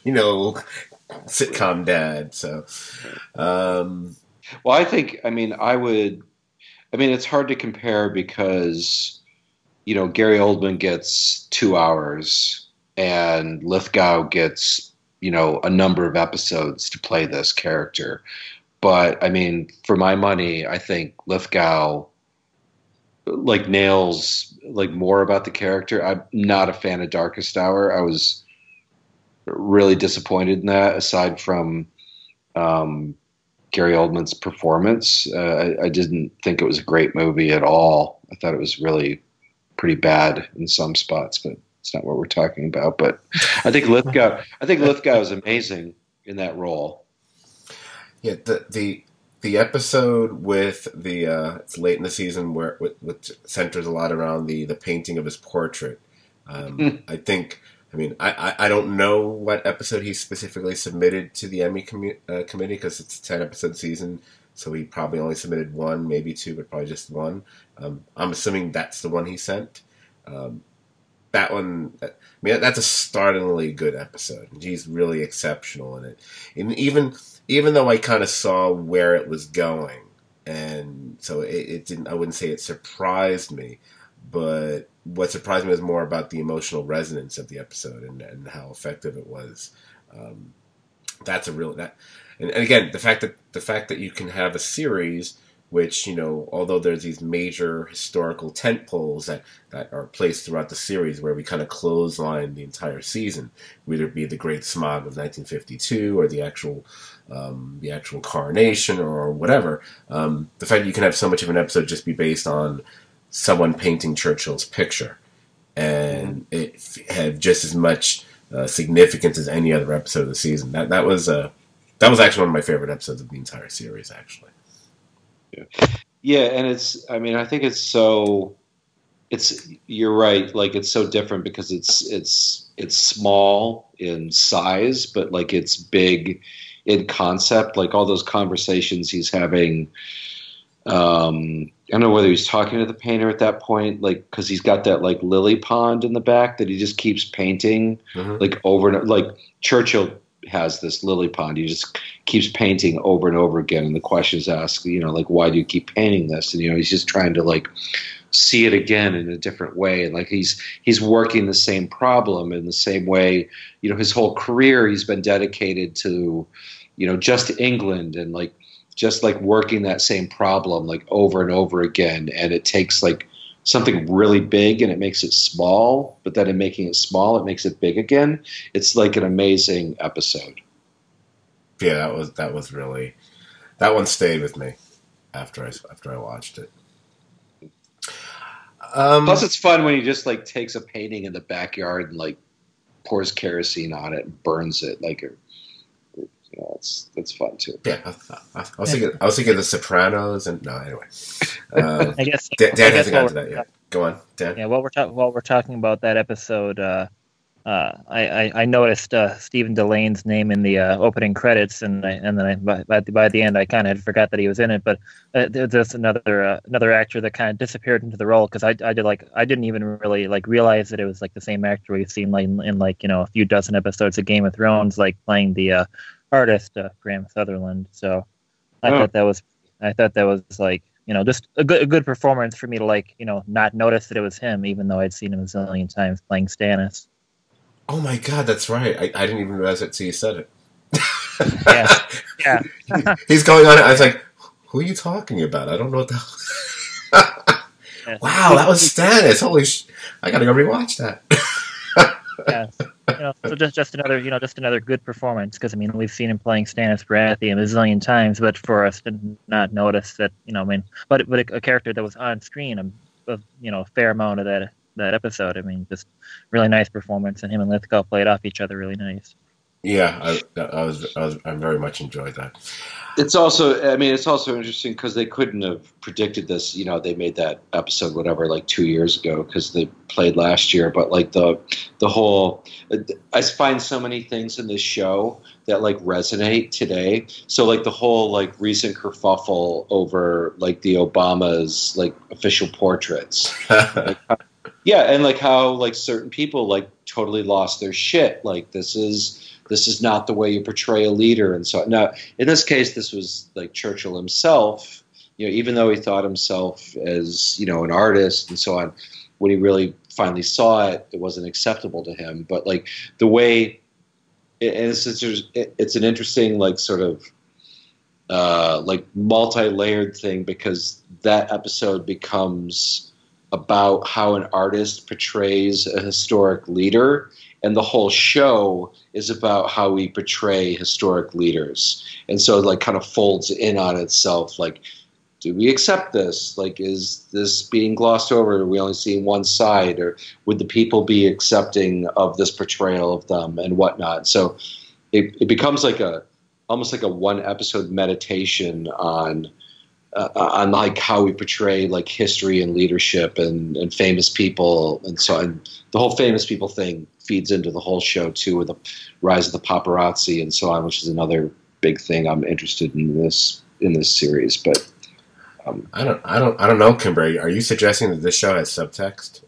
sitcom dad. So, well, it's hard to compare because, Gary Oldman gets 2 hours and Lithgow gets, a number of episodes to play this character. But, I mean, for my money, I think Lithgow, nails, more about the character. I'm not a fan of Darkest Hour. I was really disappointed in that, aside from Gary Oldman's performance. I didn't think it was a great movie at all. I thought it was really pretty bad in some spots, but it's not what we're talking about. But I think Lithgow is amazing in that role. Yeah, the episode with it's late in the season where which centers a lot around the painting of his portrait. I think. I mean, I don't know what episode he specifically submitted to the Emmy committee, because it's a 10-episode season, so he probably only submitted one, maybe two, but probably just one. I'm assuming that's the one he sent. That one, I mean, that's a startlingly good episode. He's really exceptional in it. And even though I kind of saw where it was going, and so it didn't, I wouldn't say it surprised me, but what surprised me was more about the emotional resonance of the episode and how effective it was. That's a real and again, the fact that you can have a series which, although there's these major historical tentpoles that are placed throughout the series where we kind of clothesline the entire season, whether it be the Great Smog of 1952 or the actual coronation or whatever, the fact that you can have so much of an episode just be based on someone painting Churchill's picture, and it had just as much significance as any other episode of the season. That was actually one of my favorite episodes of the entire series, actually. Yeah, and I think you're right. It's so different because it's small in size, but it's big in concept. All those conversations he's having. I don't know whether he's talking to the painter at that point, because he's got that lily pond in the back that he just keeps painting, over and over. Churchill has this lily pond. He just keeps painting over and over again, and the question is asked, why do you keep painting this? And he's just trying to see it again in a different way, and he's working the same problem in the same way. His whole career he's been dedicated to, just England, and just working that same problem over and over again, and it takes something really big and it makes it small, but then in making it small, it makes it big again. It's like an amazing episode. Yeah, that was really, that one stayed with me after I watched it. Plus, it's fun when he just like takes a painting in the backyard and like pours kerosene on it and burns it. Like, that's fun too. Yeah, I was thinking The Sopranos, and no, anyway. I guess Dan hasn't gotten to that yet. Go on, Dan. Yeah, while we're talking about that episode, I noticed Stephen Delane's name in the opening credits, and then by the end I kind of forgot that he was in it. But there's another actor that kind of disappeared into the role, because I didn't even really like realize that it was like the same actor we've seen like in like a few dozen episodes of Game of Thrones, like playing the artist Graham Sutherland. So I thought that was like just a good performance for me to like not notice that it was him, even though I'd seen him a zillion times playing Stannis. Oh my God, that's right. I didn't even realize it until you said it. Yeah. He's going on. I was like, who are you talking about? I don't know what the hell. Yeah. Wow, that was Stannis. Holy I gotta go rewatch that. Yeah. So just another good performance, because we've seen him playing Stannis Baratheon a zillion times, but for us to not notice that, but a character that was on screen a fair amount of that episode. Just really nice performance, and him and Lithgow played off each other really nice. Yeah, I very much enjoyed that. It's also interesting because they couldn't have predicted this. They made that episode like 2 years ago because they played last year. But like the whole, I find so many things in this show that like resonate today. So like the whole like recent kerfuffle over like the Obama's like official portraits. Yeah, and like how like certain people like totally lost their shit. Like this is not the way you portray a leader, and so now in this case, this was like Churchill himself. Even though he thought himself as an artist and so on, when he really finally saw it, it wasn't acceptable to him. But like the way, and it's an interesting like sort of like multi-layered thing, because that episode becomes about how an artist portrays a historic leader, and the whole show is about how we portray historic leaders. And so it like kind of folds in on itself. Like, do we accept this? Like, is this being glossed over? Are we only seeing one side? Or would the people be accepting of this portrayal of them and whatnot? So it becomes like almost like a one episode meditation on like how we portray like history and leadership and famous people, and so on. The whole famous people thing feeds into the whole show too, with the rise of the paparazzi and so on, which is another big thing I'm interested in this series. But I don't know, Kimber. Are you suggesting that this show has subtext?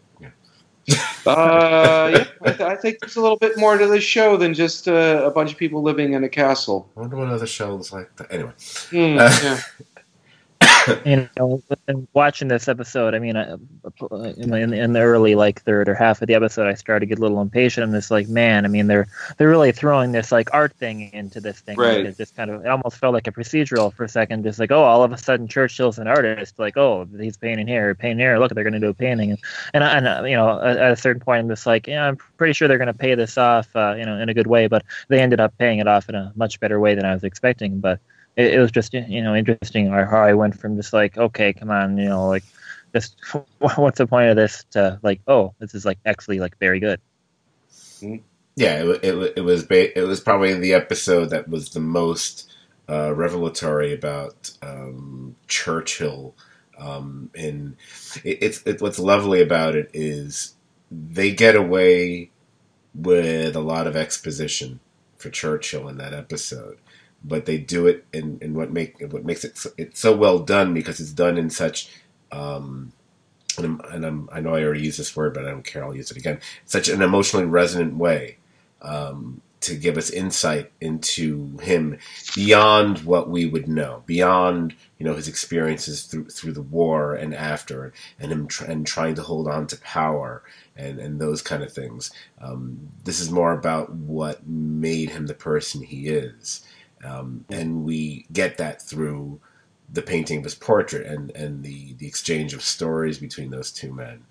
Yeah, I think there's a little bit more to this show than just a bunch of people living in a castle. I wonder what other shows like that. Anyway. Yeah. And watching this episode, in the early like third or half of the episode, I started to get a little impatient. I'm just like, man, they're really throwing this like art thing into this thing. Right. Like, it almost felt like a procedural for a second. Just like, oh, all of a sudden Churchill's an artist. Like, oh, he's painting here. Look, they're going to do a painting. And at a certain point, I'm just like, yeah, I'm pretty sure they're going to pay this off, in a good way. But they ended up paying it off in a much better way than I was expecting. But it was just interesting how I went from just like, okay, come on, like, just what's the point of this, to like, oh, this is like actually like very good. Yeah, it was probably the episode that was the most revelatory about Churchill, and it's what's lovely about it is they get away with a lot of exposition for Churchill in that episode. But they do it in what makes it so well done, because it's done in such I know I already used this word, but I don't care, I'll use it again. Such an emotionally resonant way to give us insight into him beyond what we would know, beyond his experiences through the war and after, and him trying to hold on to power and those kind of things. This is more about what made him the person he is. And we get that through the painting of his portrait and the exchange of stories between those two men.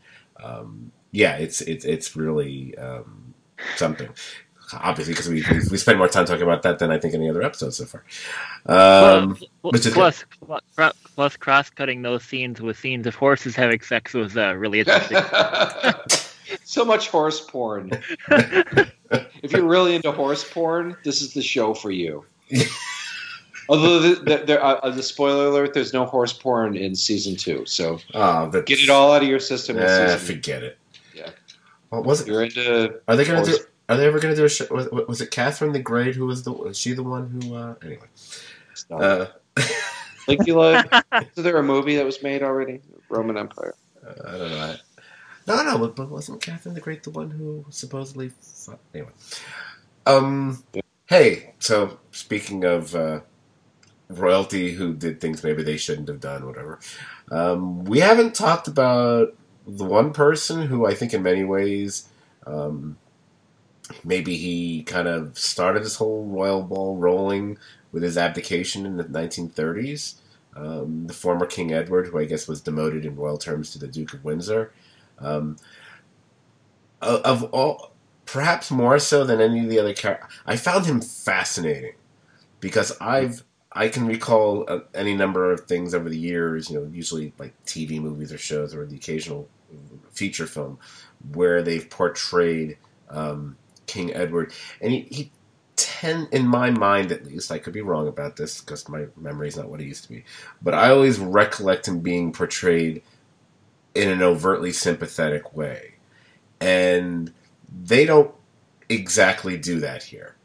It's really something. Obviously, because we spend more time talking about that than I think any other episode so far. Plus, cross-cutting those scenes with scenes of horses having sex was really interesting. So much horse porn. If you're really into horse porn, this is the show for you. Although the spoiler alert, there's no horse porn in season 2, so get it all out of your system. Forget it. Yeah. What was it? You're into. Are they going to do? Are they ever going to do a show? Was it Catherine the Great who was she the one who? Anyway. Caligula. Is there a movie that was made already? Roman Empire. I don't know. No, but wasn't Catherine the Great the one who supposedly? Anyway. Hey, so speaking of royalty who did things maybe they shouldn't have done, whatever. We haven't talked about the one person who I think in many ways, maybe he kind of started this whole royal ball rolling with his abdication in the 1930s. The former King Edward, who I guess was demoted in royal terms to the Duke of Windsor. Of all, perhaps more so than any of the other characters, I found him fascinating because I can recall any number of things over the years, usually like TV movies or shows or the occasional feature film where they've portrayed King Edward, and he in my mind at least, I could be wrong about this because my memory is not what it used to be, but I always recollect him being portrayed in an overtly sympathetic way, and they don't exactly do that here.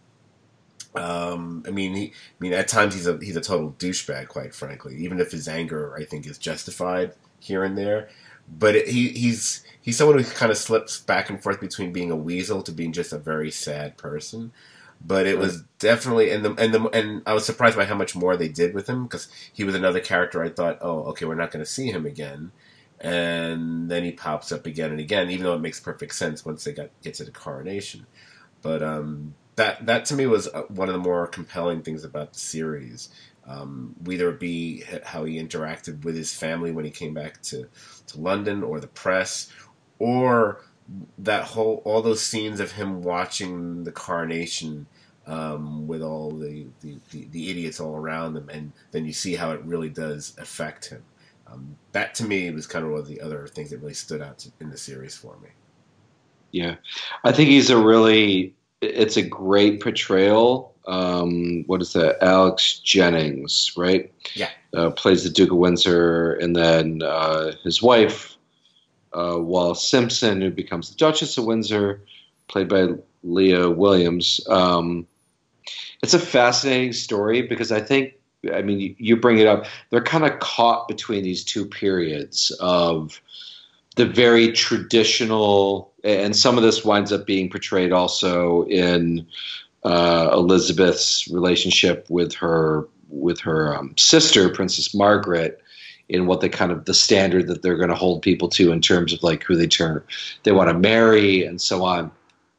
At times he's a total douchebag, quite frankly. Even if his anger, I think, is justified here and there, but he's someone who kind of slips back and forth between being a weasel to being just a very sad person. But it was definitely and I was surprised by how much more they did with him because he was another character I thought, oh, okay, we're not going to see him again, and then he pops up again and again, even though it makes perfect sense once they get to the coronation. But that to me was one of the more compelling things about the series. Whether it be how he interacted with his family when he came back to London, or the press, or all those scenes of him watching the coronation with all the idiots all around him, and then you see how it really does affect him. That to me was kind of one of the other things that really stood out in the series for me. Yeah, I think it's a great portrayal. What is that? Alex Jennings, right? Yeah. Plays the Duke of Windsor, and then his wife, Wallis Simpson, who becomes the Duchess of Windsor, played by Leah Williams. It's a fascinating story because you bring it up. They're kind of caught between these two periods of the very traditional, and some of this winds up being portrayed also in Elizabeth's relationship with her sister, Princess Margaret, in what the standard that they're going to hold people to in terms of like who they want to marry and so on.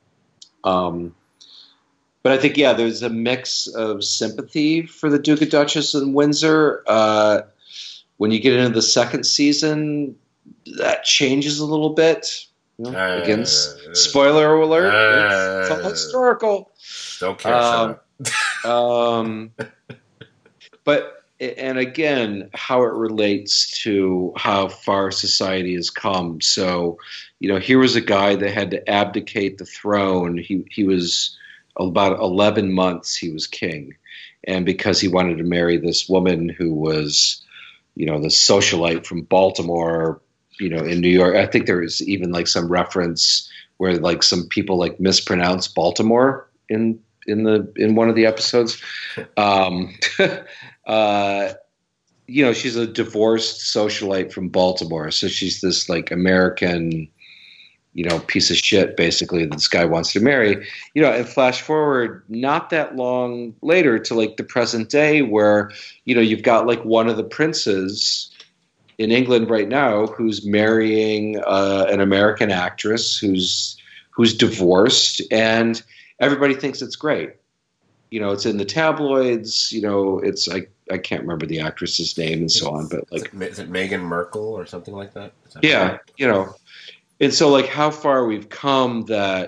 But I think, there's a mix of sympathy for the Duke and Duchess of Windsor. When you get into the second season, that changes a little bit. Again, spoiler alert, it's all historical. Don't care. But, and again, how it relates to how far society has come. So, here was a guy that had to abdicate the throne. He was about 11 months he was king. And because he wanted to marry this woman who was, the socialite from Baltimore, in New York. I think there is even like some reference where like some people like mispronounce Baltimore in one of the episodes. She's a divorced socialite from Baltimore. So she's this like American, piece of shit basically that this guy wants to marry, and flash forward not that long later to like the present day where, you've got like one of the princes in England right now who's marrying an American actress who's divorced, and everybody thinks it's great. it's in the tabloids. It's I can't remember the actress's name and so on, but like, is it Meghan Merkel or something like that? Yeah, and so like how far we've come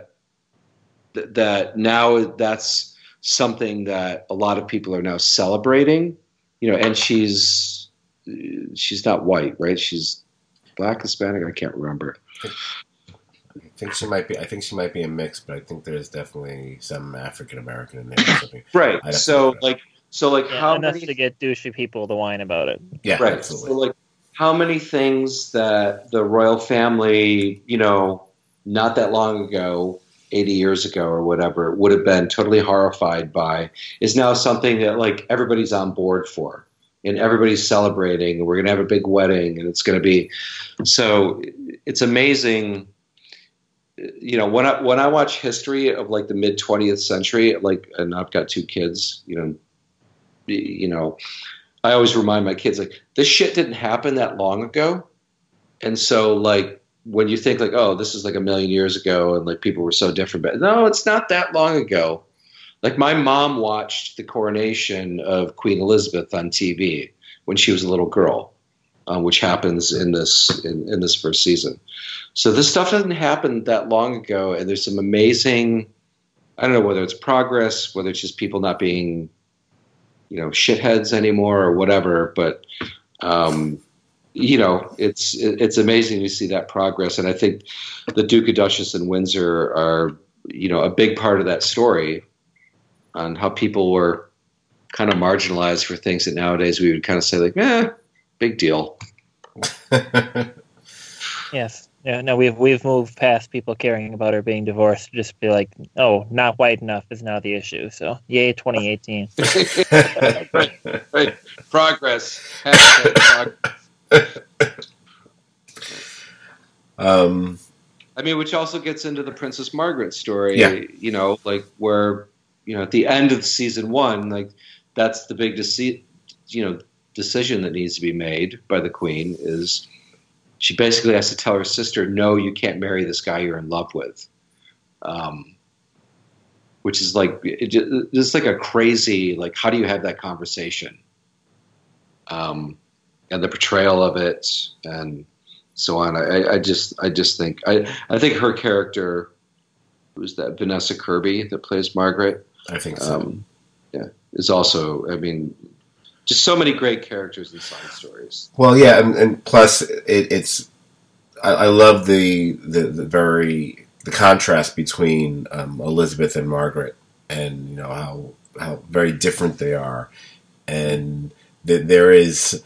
that now that's something that a lot of people are now celebrating, and she's not white, right? She's Black, Hispanic, I can't remember. I think she might be a mix, but I think there's definitely some African American in there or something. Right. So how enough many to get douchey people to whine about it. Yeah, right. Absolutely. So like how many things that the royal family, not that long ago, 80 years ago or whatever, would have been totally horrified by is now something that like everybody's on board for and everybody's celebrating and we're going to have a big wedding and it's going to be, so it's amazing. When I watch history of like the mid 20th century, like, and I've got two kids, I always remind my kids like this shit didn't happen that long ago. And so like, when you think like, oh, this is like a million years ago and like people were so different, but no, it's not that long ago. Like my mom watched the coronation of Queen Elizabeth on TV when she was a little girl, which happens in this first season. So this stuff doesn't happen that long ago. And there's some amazing, I don't know whether it's progress, whether it's just people not being, shitheads anymore or whatever, but, it's amazing to see that progress. And I think the Duke and Duchess and Windsor are, a big part of that story on how people were kind of marginalized for things that nowadays we would kind of say like, big deal. Yes. Yeah, no, we've moved past people caring about her being divorced to just be like, oh, not white enough is now the issue. So, yay, 2018. right. Progress. Hashtag progress. Which also gets into the Princess Margaret story, like where, at the end of season 1, like that's the big decision that needs to be made by the Queen is she basically has to tell her sister, no, you can't marry this guy you're in love with. Which is like, just like a crazy, like, how do you have that conversation? And the portrayal of it and so on. I just think, I think her character, who's that, Vanessa Kirby that plays Margaret? I think so. Is also, just so many great characters and side stories. Well, yeah, and plus it's I love the contrast between Elizabeth and Margaret, and how very different they are, and there is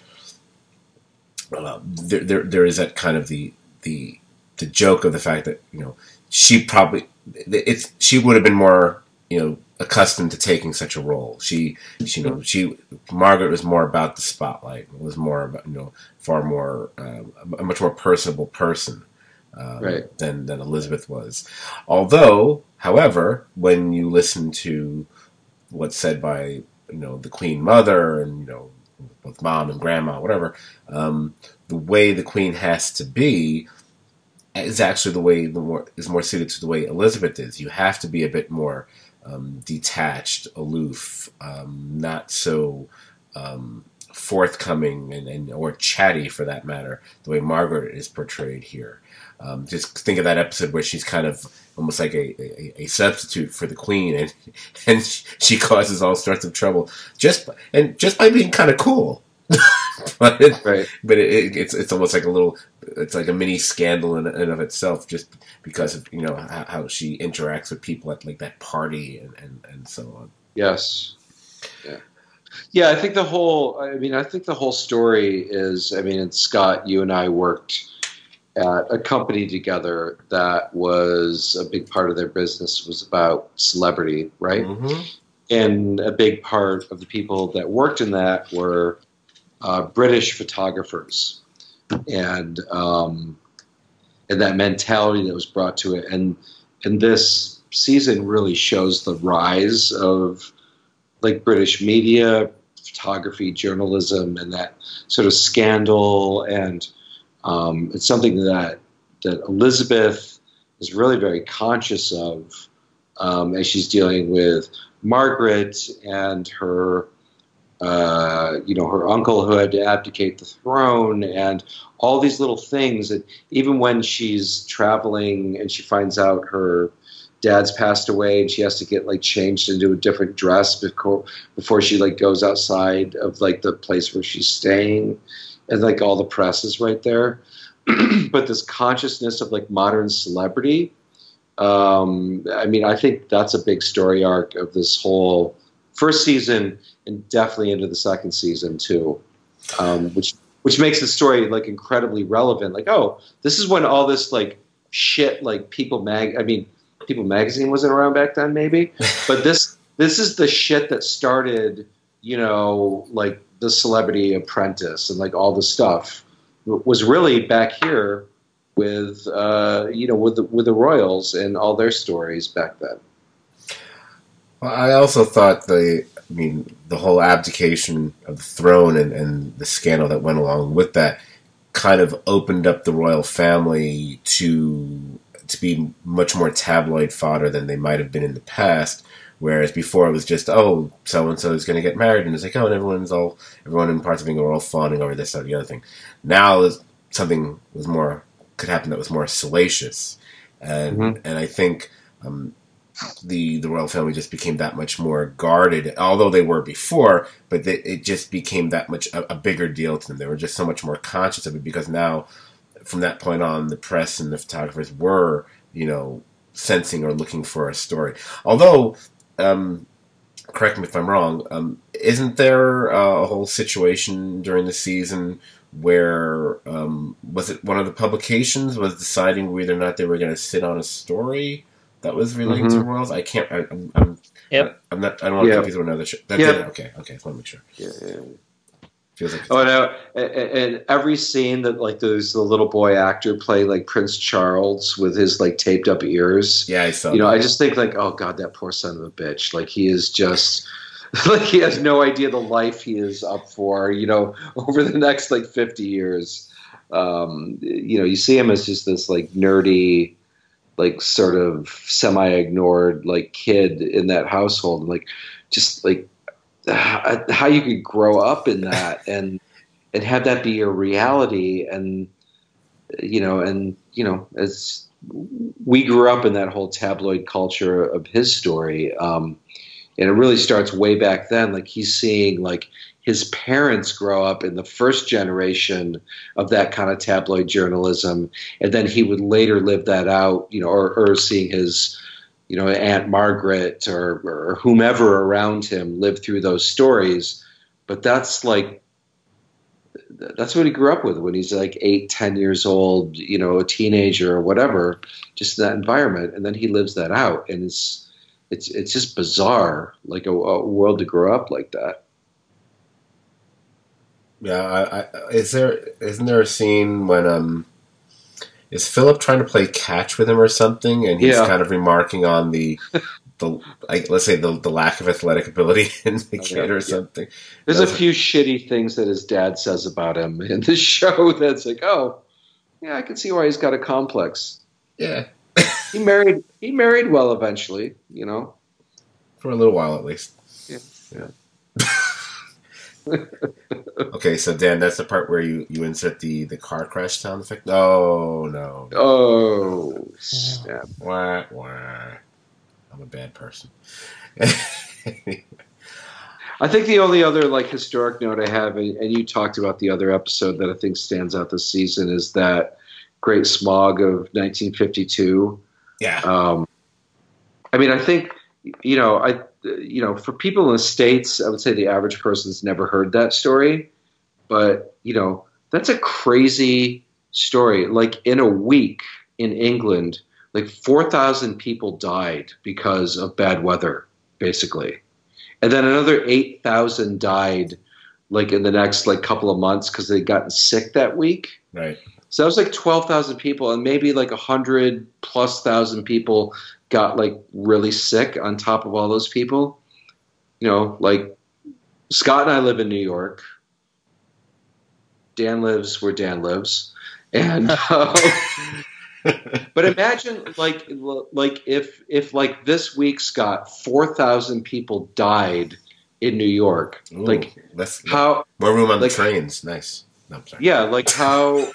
that kind of the joke of the fact that she would have been more accustomed to taking such a role. Margaret was more about the spotlight. Was more about far more a much more personable person than Elizabeth was. Although, however, when you listen to what's said by the Queen Mother and both mom and grandma, whatever, the way the Queen has to be is actually the way is more suited to the way Elizabeth is. You have to be a bit more detached, aloof, not so forthcoming and or chatty for that matter, the way Margaret is portrayed here. Just think of that episode where she's kind of almost like a substitute for the Queen, and she causes all sorts of trouble just by being kind of cool. but it's almost like it's like a mini scandal in and of itself, just because of how she interacts with people at like that party and so on. Yes. Yeah. I think the whole story is, and Scott, you and I worked at a company together that was a big part of their business was about celebrity, right? Mm-hmm. And a big part of the people that worked in that were British photographers, and that mentality that was brought to it. And this season really shows the rise of like British media, photography, journalism, and that sort of scandal. And it's something that Elizabeth is really very conscious of as she's dealing with Margaret and her, her uncle who had to abdicate the throne, and all these little things. And even when she's traveling and she finds out her dad's passed away and she has to get like changed into a different dress before she like goes outside of like the place where she's staying, and like all the press is right there. But this consciousness of like modern celebrity, I think that's a big story arc of this whole first season and definitely into the second season too, which makes the story like incredibly relevant. Like, oh, this is when all this like shit, like People Magazine wasn't around back then, maybe, but this is the shit that started, like the Celebrity Apprentice and like all the stuff was really back here with with the royals and all their stories back then. Well, I also thought the whole abdication of the throne and the scandal that went along with that kind of opened up the royal family to be much more tabloid fodder than they might have been in the past. Whereas before it was just, oh, so-and-so is going to get married, and it's like, oh, and everyone in parts of England are all fawning over this or the other thing. Now something could happen that was more salacious, and I think the royal family just became that much more guarded, although they were before, but it just became that much a bigger deal to them. They were just so much more conscious of it because now, from that point on, the press and the photographers were, sensing or looking for a story. Although, correct me if I'm wrong, isn't there a whole situation during the season where, was it one of the publications was deciding whether or not they were going to sit on a story that was related to royals? I can't. Yep. I don't want to confuse with another show. That's it. Okay. I just want to make sure. Yeah. Feels like. Oh no! And every scene that like there's the little boy actor play like Prince Charles with his like taped up ears. Yeah, I saw. I just think like, oh god, that poor son of a bitch. Like he is just. Like he has no idea the life he is up for, over the next like 50 years. You see him as just this like nerdy, like sort of semi-ignored like kid in that household, and like just like how you could grow up in that and have that be your reality, and as we grew up in that whole tabloid culture of his story. And it really starts way back then. Like he's seeing like his parents grow up in the first generation of that kind of tabloid journalism. And then he would later live that out, or seeing his, Aunt Margaret or whomever around him live through those stories. But that's what he grew up with when he's like 8, 10 years old, a teenager or whatever, just in that environment. And then he lives that out. And it's just bizarre, like a world to grow up like that. Yeah, isn't there a scene when is Philip trying to play catch with him or something, and he's kind of remarking on let's say the lack of athletic ability in the kid or something. There's a few shitty things that his dad says about him in the show that's like, oh, yeah, I can see why he's got a complex. Yeah. He married well eventually, For a little while at least. Yeah. Okay, so Dan, that's the part where you insert the car crash sound effect? Oh, no. Oh, snap. Wah, wah. I'm a bad person. I think the only other like historic note I have, and you talked about the other episode that I think stands out this season, is that Great Smog of 1952. Yeah. I think, for people in the States, I would say the average person's never heard that story. But, that's a crazy story. Like in a week in England, like 4,000 people died because of bad weather, basically. And then another 8,000 died like in the next like couple of months because they'd gotten sick that week. Right. So that was like 12,000 people, and maybe like 100,000+ people got like really sick on top of all those people. Like Scott and I live in New York. Dan lives where Dan lives. And But imagine like if like this week's got 4,000 people died in New York. Ooh, like how more room on the trains. Nice. No, I'm sorry. Yeah, like how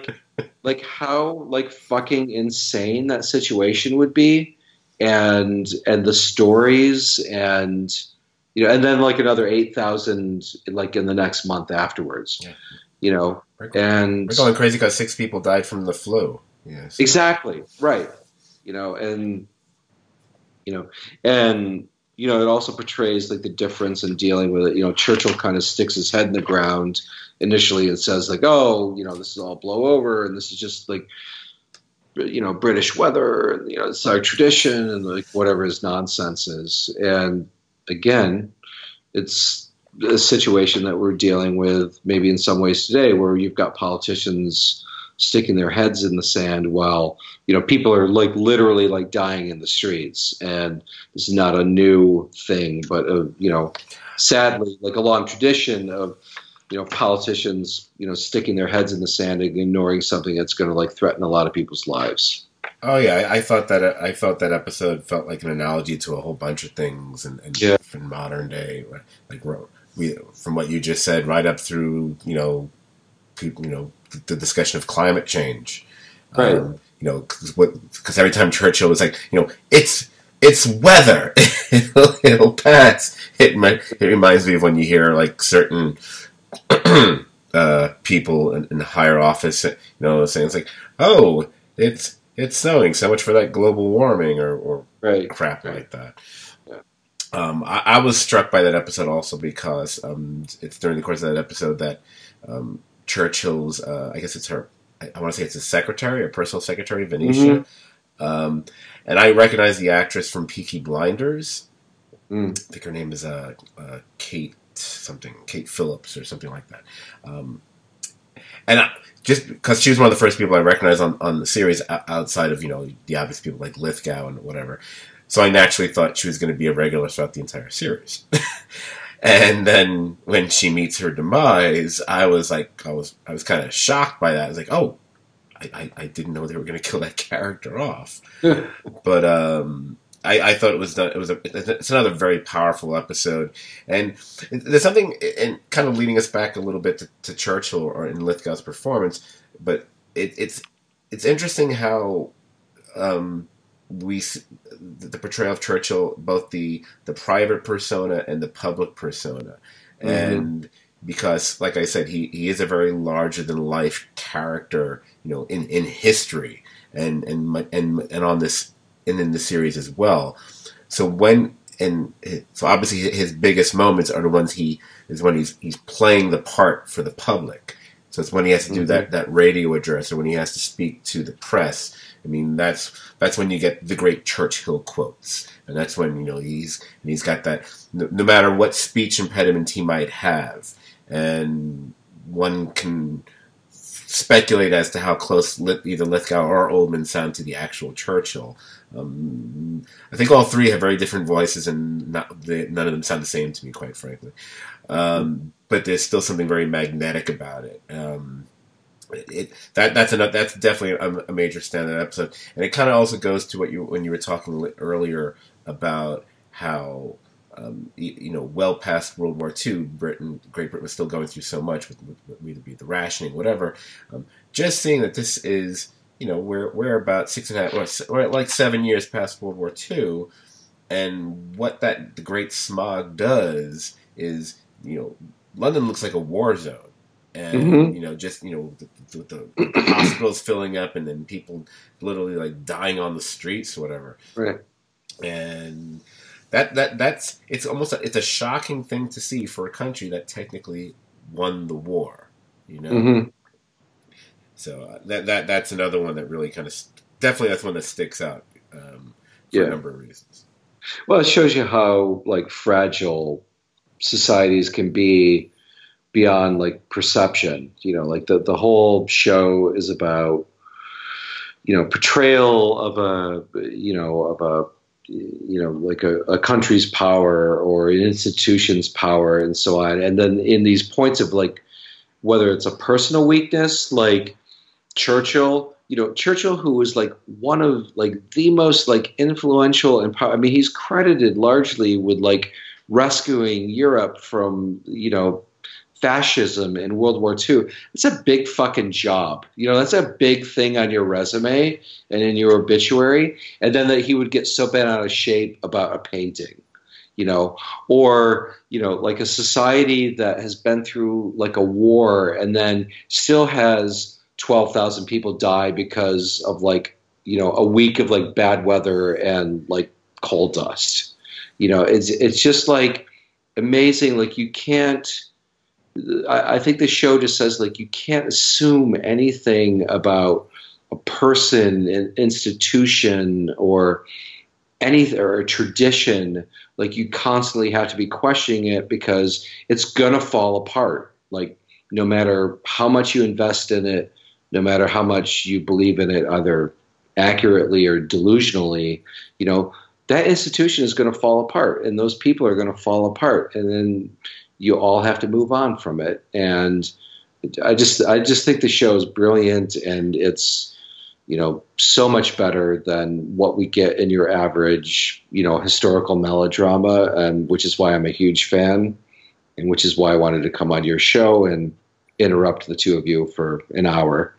how fucking insane that situation would be, and the stories, and and then like another 8,000 like in the next month afterwards. Yeah. And we're going crazy because 6 people died from the flu. Yeah, so. Exactly right. It also portrays like the difference in dealing with it. Churchill kind of sticks his head in the ground initially and says like, "Oh, this is all blow over, and this is just like, British weather, and it's our tradition, and like whatever his nonsense is." And again, it's a situation that we're dealing with maybe in some ways today, where you've got politicians sticking their heads in the sand while people are like literally like dying in the streets. And this is not a new thing, but sadly like a long tradition of politicians sticking their heads in the sand and ignoring something that's going to like threaten a lot of people's lives. Oh yeah, I felt that episode felt like an analogy to a whole bunch of things, and from modern day, like from what you just said, right up through people, the discussion of climate change, right? Because every time Churchill was like, it's weather, it'll pass. It reminds me of when you hear like certain people in higher office, saying it's like, oh, it's snowing, so much for that global warming or crap like that. Yeah. I was struck by that episode also because it's during the course of that episode that Churchill's, I guess it's her, I want to say it's his secretary, or personal secretary, Venetia. Mm-hmm. And I recognize the actress from Peaky Blinders. I think her name is Kate Phillips or something like that. Just because she was one of the first people I recognized on the series outside of, the obvious people like Lithgow and whatever. So I naturally thought she was going to be a regular throughout the entire series. And then when she meets her demise, I was kind of shocked by that. I was like, oh, I didn't know they were going to kill that character off. But I thought it's another very powerful episode, and there's something in kind of leading us back a little bit to Churchill or in Lithgow's performance. But it's interesting how the portrayal of Churchill, both the private persona and the public persona, and because, like I said, he is a very larger than life character, in history and on this and in the series as well. So obviously his biggest moments are the ones when he's playing the part for the public. So it's when he has to do that radio address, or when he has to speak to the press. I mean, that's when you get the great Churchill quotes, and that's when he's got that. No matter what speech impediment he might have, and one can speculate as to how close either Lithgow or Oldman sound to the actual Churchill. I think all three have very different voices, and none of them sound the same to me, quite frankly. But there's still something very magnetic about it. That's definitely a major standout episode, and it kind of also goes to when you were talking earlier about how well past World War II, Great Britain was still going through so much with either be the rationing, whatever. Just seeing that this is we're about 6.5, we're like 7 years past World War II, and what the Great Smog does is London looks like a war zone. And the hospitals filling up, and then people literally like dying on the streets, or whatever. Right. And that's it's a shocking thing to see for a country that technically won the war. So that's another one that really kind of definitely that's one that sticks out for a number of reasons. Well, it shows you how like fragile societies can be beyond like perception. Like the whole show is about portrayal of a country's power or an institution's power and so on. And then in these points of like whether it's a personal weakness like Churchill, Churchill, who was like one of like the most like influential and he's credited largely with like rescuing Europe from fascism in World War II. It's a big fucking job. That's a big thing on your resume and in your obituary. And then that he would get so bent out of shape about a painting, or, like a society that has been through like a war and then still has 12,000 people die because of like, a week of like bad weather and like coal dust. It's just like amazing. Like you can't, I think the show just says like you can't assume anything about a person, an institution, or anything, or a tradition. Like you constantly have to be questioning it because it's gonna fall apart. Like no matter how much you invest in it, no matter how much you believe in it, either accurately or delusionally, that institution is going to fall apart, and those people are going to fall apart, and then you all have to move on from it. And I just think the show is brilliant, and it's so much better than what we get in your average historical melodrama, and which is why I'm a huge fan, and which is why I wanted to come on your show and interrupt the two of you for an hour.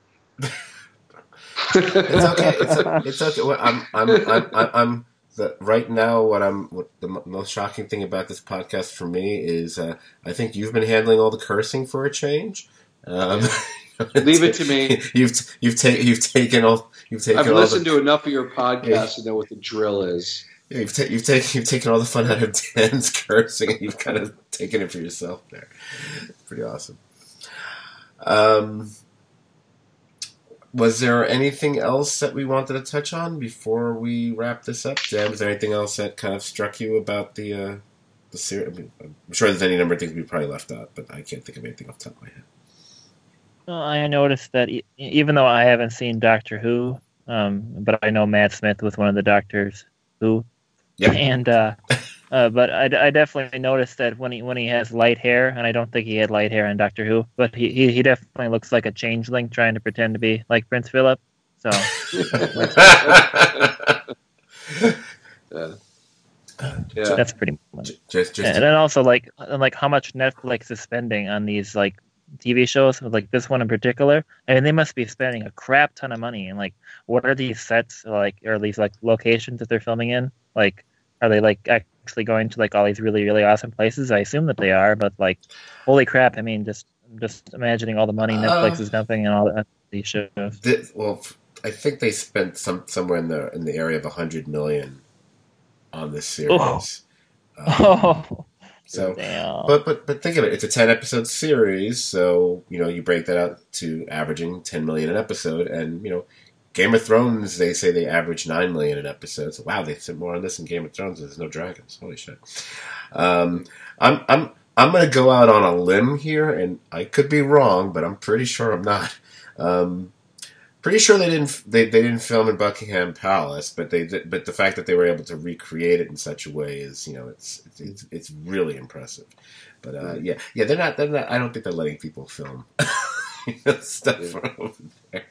It's okay. It's okay. I'm right now. What the most shocking thing about this podcast for me is I think you've been handling all the cursing for a change. Leave it to me. You've taken all. I've listened to enough of your podcasts to know what the drill is. Yeah, you've taken all the fun out of Dan's cursing, and you've kind of taken it for yourself there. It's pretty awesome. Was there anything else that we wanted to touch on before we wrap this up? Dan, was there anything else that kind of struck you about the series? I mean, I'm sure there's any number of things we probably left out, but I can't think of anything off the top of my head. Well, I noticed that even though I haven't seen Doctor Who, but I know Matt Smith was one of the Doctors Who, yeah, and but I definitely noticed that when he has light hair, and I don't think he had light hair on Doctor Who, but he definitely looks like a changeling trying to pretend to be like Prince Philip. So, that's pretty much. And then also like how much Netflix is spending on these like TV shows, like this one in particular. I mean, they must be spending a crap ton of money. And like, what are these sets like, or these like locations that they're filming in? Like, are they like actually going to like all these really, really awesome places? I assume that they are, but like, holy crap! I mean, just imagining all the money Netflix is dumping and all these shows. Well, I think they spent somewhere in the area of $100 million on this series. So, damn. but think of it. It's a 10-episode series, so you break that out to averaging $10 million an episode, and Game of Thrones, they say they average $9 million an episode. So wow, they spent more on this than Game of Thrones. There's no dragons. Holy shit. I'm going to go out on a limb here, and I could be wrong, but I'm pretty sure I'm not. Pretty sure they didn't film in Buckingham Palace, but but the fact that they were able to recreate it in such a way is it's really impressive. But yeah, they're not. I don't think they're letting people film stuff from over there.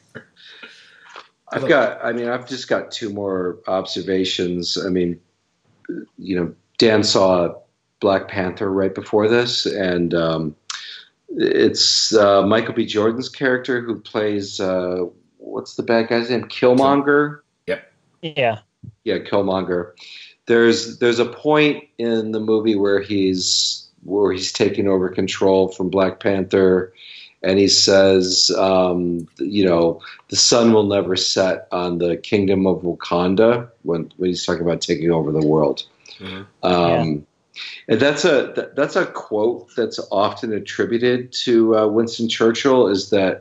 I've just got two more observations. I mean, Dan saw Black Panther right before this, and it's Michael B. Jordan's character who plays what's the bad guy's name? Killmonger. Yep. Yeah. Yeah, Killmonger. There's a point in the movie where he's taking over control from Black Panther. And he says, the sun will never set on the kingdom of Wakanda when he's talking about taking over the world. Mm-hmm. And that's a quote that's often attributed to Winston Churchill, is that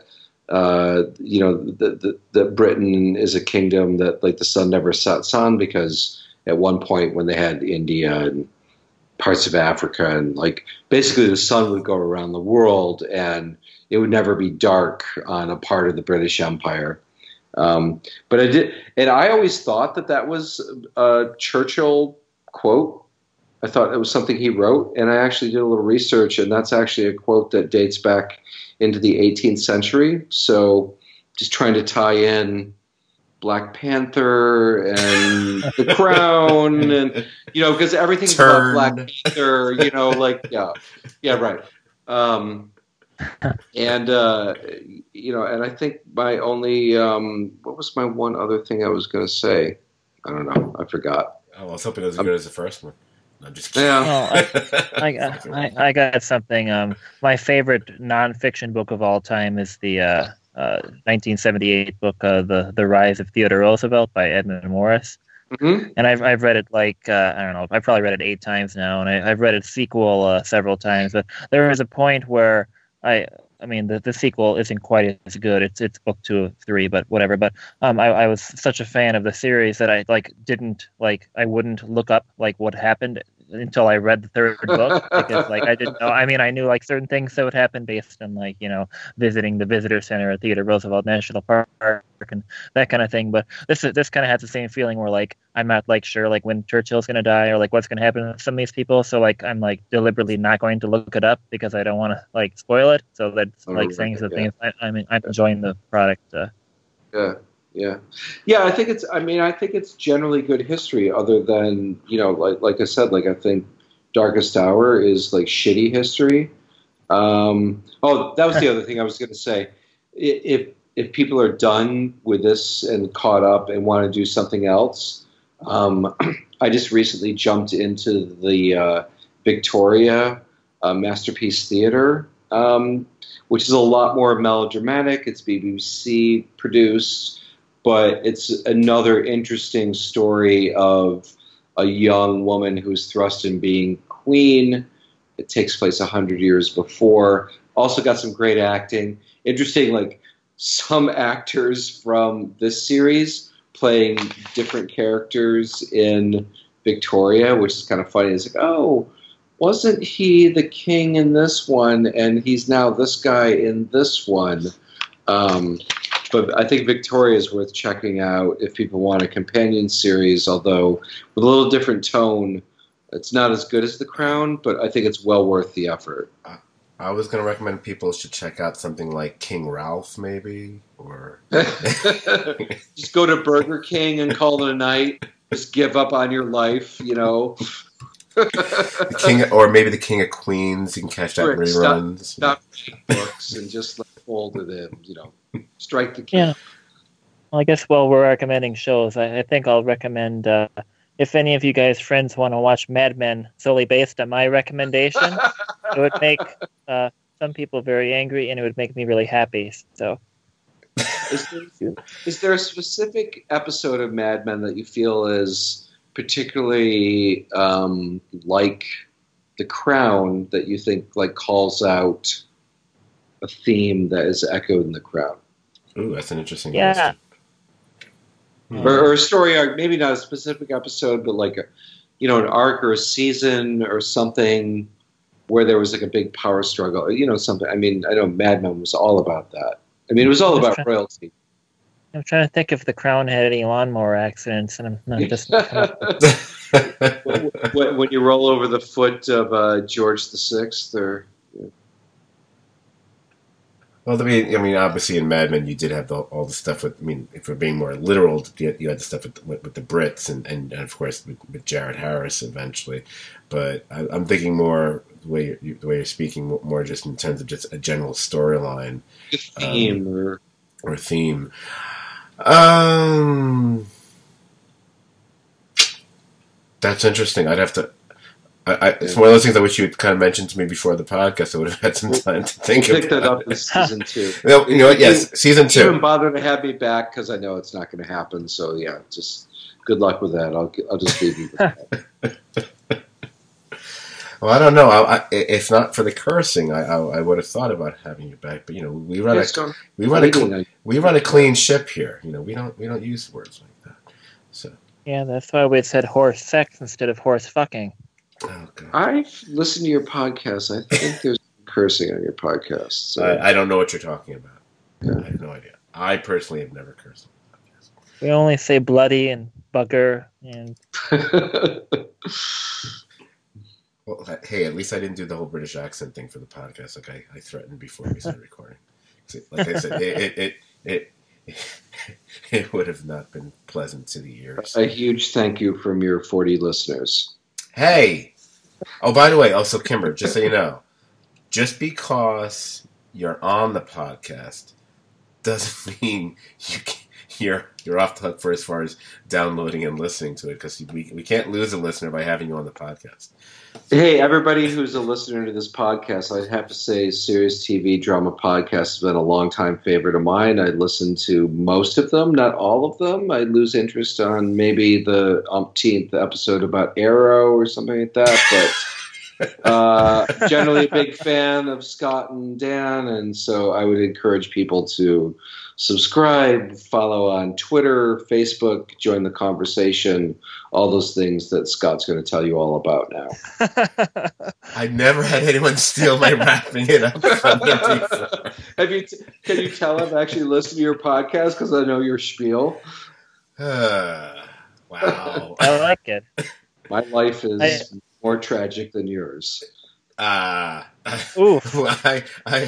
that Britain is a kingdom that like the sun never sets on, because at one point when they had India and parts of Africa, and like basically the sun would go around the world and it would never be dark on a part of the British Empire. But I always thought that was a Churchill quote. I thought it was something he wrote, and I actually did a little research, and that's actually a quote that dates back into the 18th century. So just trying to tie in Black Panther and The Crown, and because everything's about Black Panther. Yeah, right. And and I think my only what was my one other thing I was going to say? I don't know. I forgot. I was hoping it was as good as the first one. I'm just kidding. Yeah. I got something. My favorite nonfiction book of all time is the 1978 book, The Rise of Theodore Roosevelt by Edmund Morris. Mm-hmm. And I've read it I don't know, I've probably read it 8 times now, and I've read its sequel several times. But there is a point where I mean, the sequel isn't quite as good. It's book 2 of 3, but whatever. But I was such a fan of the series that I I wouldn't look up what happened until I read the 3rd book, because I didn't know. I mean, I knew certain things that would happen based on visiting the visitor center at Theodore Roosevelt National Park and that kind of thing. But this kind of has the same feeling where I'm not sure when Churchill's gonna die or what's gonna happen to some of these people. So I'm deliberately not going to look it up because I don't want to spoil it. So that's saying some things. I'm enjoying the product. Yeah. I think it's generally good history. Other than like I said, I think Darkest Hour is shitty history. That was the other thing I was going to say. If people are done with this and caught up and want to do something else, I just recently jumped into the Victoria Masterpiece Theatre, which is a lot more melodramatic. It's BBC produced, but it's another interesting story of a young woman who's thrust in being queen. It takes place 100 years before. Also got some great acting. Interesting, some actors from this series playing different characters in Victoria, which is kind of funny. It's wasn't he the king in this one, and he's now this guy in this one? But I think Victoria is worth checking out if people want a companion series, although with a little different tone. It's not as good as The Crown, but I think it's well worth the effort. I was going to recommend people should check out something like King Ralph, maybe, or just go to Burger King and call it a night. Just give up on your life, The King, or maybe The King of Queens. You can catch that in reruns. Stop books and just fold it in. Strike the king. Yeah. Well, I guess while we're recommending shows, I think I'll recommend. If any of you guys' friends want to watch Mad Men solely based on my recommendation, it would make some people very angry, and it would make me really happy. So, is there a specific episode of Mad Men that you feel is particularly like The Crown that you think calls out a theme that is echoed in The Crown? Ooh, that's an interesting question. Or a story arc, maybe not a specific episode, but an arc or a season or something where there was a big power struggle, something. I mean, I know Mad Men was all about that. I mean, it was all about royalty. I'm trying to think if The Crown had any lawnmower accidents, and I'm not just. when you roll over the foot of George VI, or. Well, I mean, obviously in Mad Men you did have all the stuff with. I mean, if we're being more literal, you had the stuff with the Brits and of course with Jared Harris eventually. But I'm thinking more the way you're speaking more just in terms of just a general storyline, theme or theme. That's interesting. I'd have to. It's one of those things I wish you had kind of mentioned to me before the podcast. I would have had some time to think about it. Pick that up in season 2. Well, you know what? Yes, season 2. Don't bother to have me back because I know it's not going to happen. So yeah, just good luck with that. I'll just leave you with that. Well, I don't know. If not for the cursing, I would have thought about having you back. But we run a clean ship here. We don't use words like that. So yeah, that's why we said horse sex instead of horse fucking. Oh, God. I've listened to your podcast. I think there's cursing on your podcast. So. I don't know what you're talking about. Yeah. I have no idea. I personally have never cursed on the podcast. We only say bloody and bugger and. Well, hey, at least I didn't do the whole British accent thing for the podcast, like I threatened before we started recording. Like I said, it would have not been pleasant to the ears. A huge thank you from your 40 listeners. Hey! Oh, by the way, also, Kimber, just so you know, just because you're on the podcast doesn't mean you're off the hook for as far as downloading and listening to it, because we can't lose a listener by having you on the podcast. Hey, everybody who's a listener to this podcast, I'd have to say Serious TV Drama Podcast has been a longtime favorite of mine. I listen to most of them, not all of them. I lose interest on maybe the umpteenth episode about Arrow or something like that, but generally a big fan of Scott and Dan, and so I would encourage people to subscribe, follow on Twitter, Facebook, join the conversation, all those things that Scott's going to tell you all about now. I've never had anyone steal my wrapping it up from me before. Can you tell I've actually listened to your podcast because I know your spiel? Wow. I like it. My life is more tragic than yours. Oof. I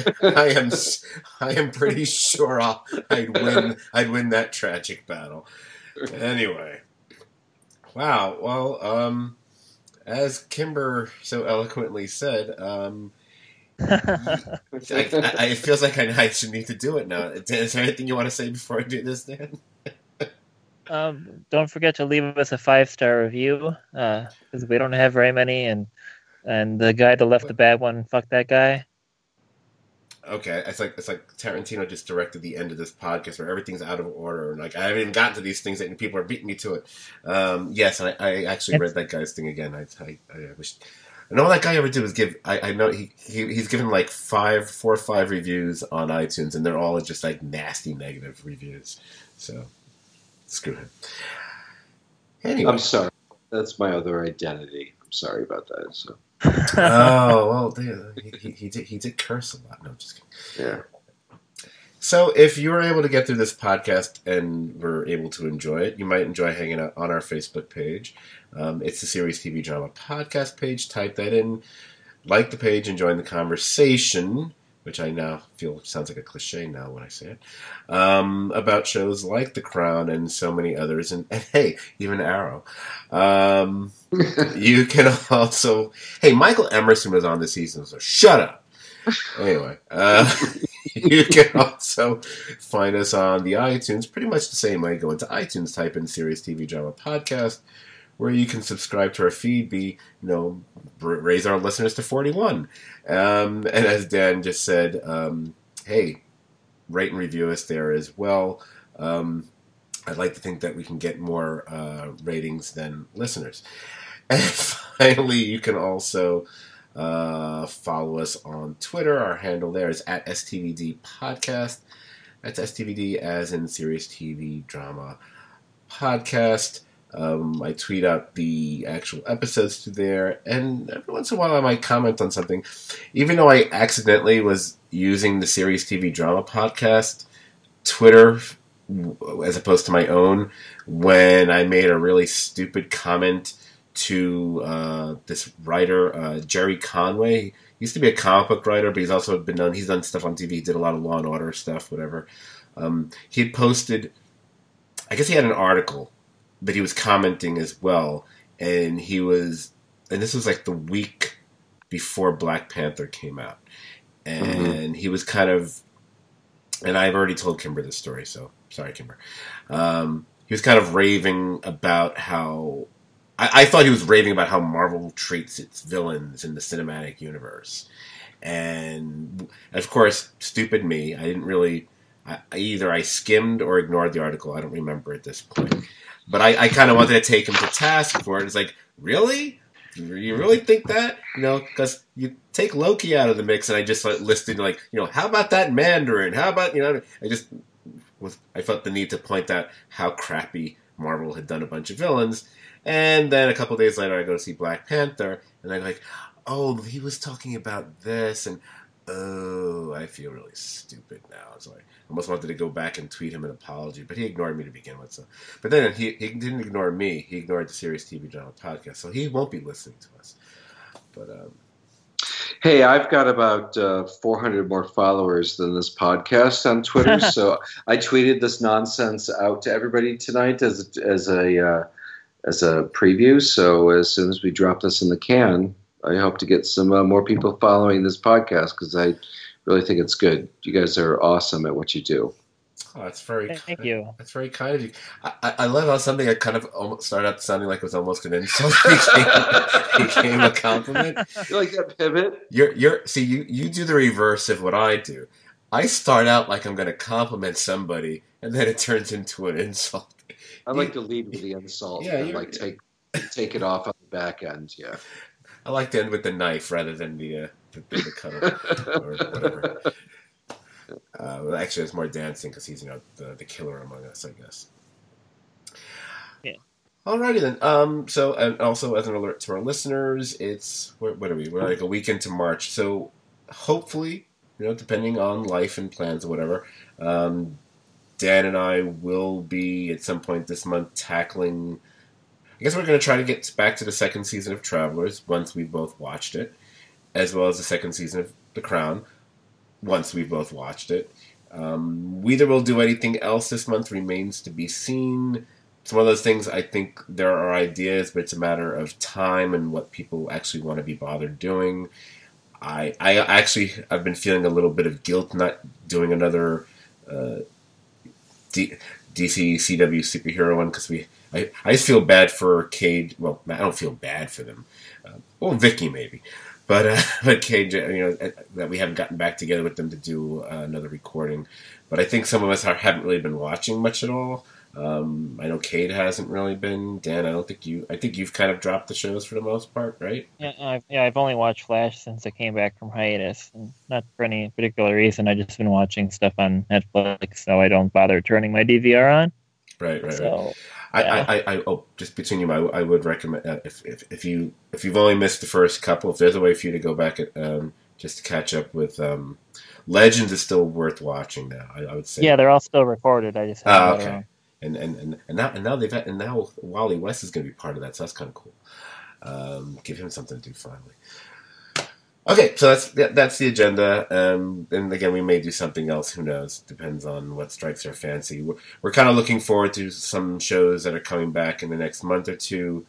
am pretty sure I'd win that tragic battle. Anyway. Wow. Well, as Kimber so eloquently said, it feels like I should need to do it now. Is there anything you want to say before I do this, Dan? Don't forget to leave us a 5-star review, because we don't have very many, and the guy that left the bad one, fuck that guy. Okay, it's like Tarantino just directed the end of this podcast where everything's out of order, and like I haven't even gotten to these things, and people are beating me to it. Yes, and I actually read that guy's thing again. I wish. And all that guy ever did was give. I know he's given like 4 or 5 reviews on iTunes, and they're all just like nasty negative reviews. So screw him. Anyway, I'm sorry. That's my other identity. I'm sorry about that. So. Oh well, he did curse a lot. No, just kidding. Yeah. So if you were able to get through this podcast and were able to enjoy it, you might enjoy hanging out on our Facebook page. It's the Serious TV Drama Podcast page. Type that in, like the page, and join the conversation, which I now feel sounds like a cliche now when I say it, about shows like The Crown and so many others, and hey, even Arrow. You can also... Hey, Michael Emerson was on this season, so shut up! Anyway, you can also find us on the iTunes, pretty much the same way. Go into iTunes, type in Serious TV Drama Podcast, where you can subscribe to our feed, raise our listeners to 41. And as Dan just said, hey, rate and review us there as well. I'd like to think that we can get more ratings than listeners. And finally, you can also follow us on Twitter. Our handle there is at STVD Podcast. That's STVD as in Serious TV Drama Podcast. I tweet out the actual episodes to there, and every once in a while I might comment on something. Even though I accidentally was using the Serious TV Drama Podcast Twitter as opposed to my own, when I made a really stupid comment to this writer, Jerry Conway. He used to be a comic book writer, but he's done stuff on TV. He did a lot of Law and Order stuff, whatever. He had posted, I guess he had an article, but he was commenting as well, and this was like the week before Black Panther came out, and he was kind of, and I've already told Kimber this story, so sorry, Kimber. He was kind of raving about how, I thought he was raving about how Marvel treats its villains in the cinematic universe, and of course, stupid me, I didn't really, either I skimmed or ignored the article, I don't remember at this point. But I kind of wanted to take him to task for it. It's like, really? You really think that? Because you take Loki out of the mix, and I just listed, how about that Mandarin? How about, I felt the need to point out how crappy Marvel had done a bunch of villains. And then a couple days later, I go to see Black Panther, and I'm like, oh, he was talking about this, and oh, I feel really stupid now. So I almost wanted to go back and tweet him an apology, but he ignored me to begin with. So, but then he didn't ignore me. He ignored the Serious TV Drama Podcast, so he won't be listening to us. But Hey, I've got about 400 more followers than this podcast on Twitter, so I tweeted this nonsense out to everybody tonight as a preview. So as soon as we drop this in the can, I hope to get some more people following this podcast because I really think it's good. You guys are awesome at what you do. Oh, that's very Thank you. That's very kind of you. I love how something that kind of almost started out sounding like it was almost an insult became a compliment. You like that pivot? See, you do the reverse of what I do. I start out like I'm going to compliment somebody, and then it turns into an insult. I like to lead with the insult and like take it off on the back end. Yeah, I like to end with the knife rather than the cutter or whatever. Well, actually, it's more dancing because he's the killer among us, I guess. Yeah. Alrighty then. So, and also as an alert to our listeners, it's what are we? We're like a week into March, so hopefully, depending on life and plans or whatever, Dan and I will be at some point this month tackling. I guess we're going to try to get back to the second season of Travelers once we've both watched it, as well as the second season of The Crown once we've both watched it. Whether we'll do anything else this month remains to be seen. It's one of those things, I think there are ideas, but it's a matter of time and what people actually want to be bothered doing. I've been feeling a little bit of guilt not doing another DC CW superhero one because I just feel bad for Cade. Well, I don't feel bad for them. Vicky maybe. But Cade, that we haven't gotten back together with them to do another recording. But I think some of us haven't really been watching much at all. I know Cade hasn't really been. Dan, I think you've kind of dropped the shows for the most part, right? Yeah, I've only watched Flash since I came back from hiatus, and not for any particular reason. I've just been watching stuff on Netflix, so I don't bother turning my DVR on. Right. So, I just between you, I would recommend if you've only missed the first couple, if there's a way for you to go back just to catch up with Legends is still worth watching now. I would say. Yeah, they're all still recorded. I just haven't okay. And now Wally West is going to be part of that, so that's kind of cool. Give him something to do finally. Okay, so that's the agenda. And again, we may do something else. Who knows? Depends on what strikes our fancy. We're kind of looking forward to some shows that are coming back in the next month or two.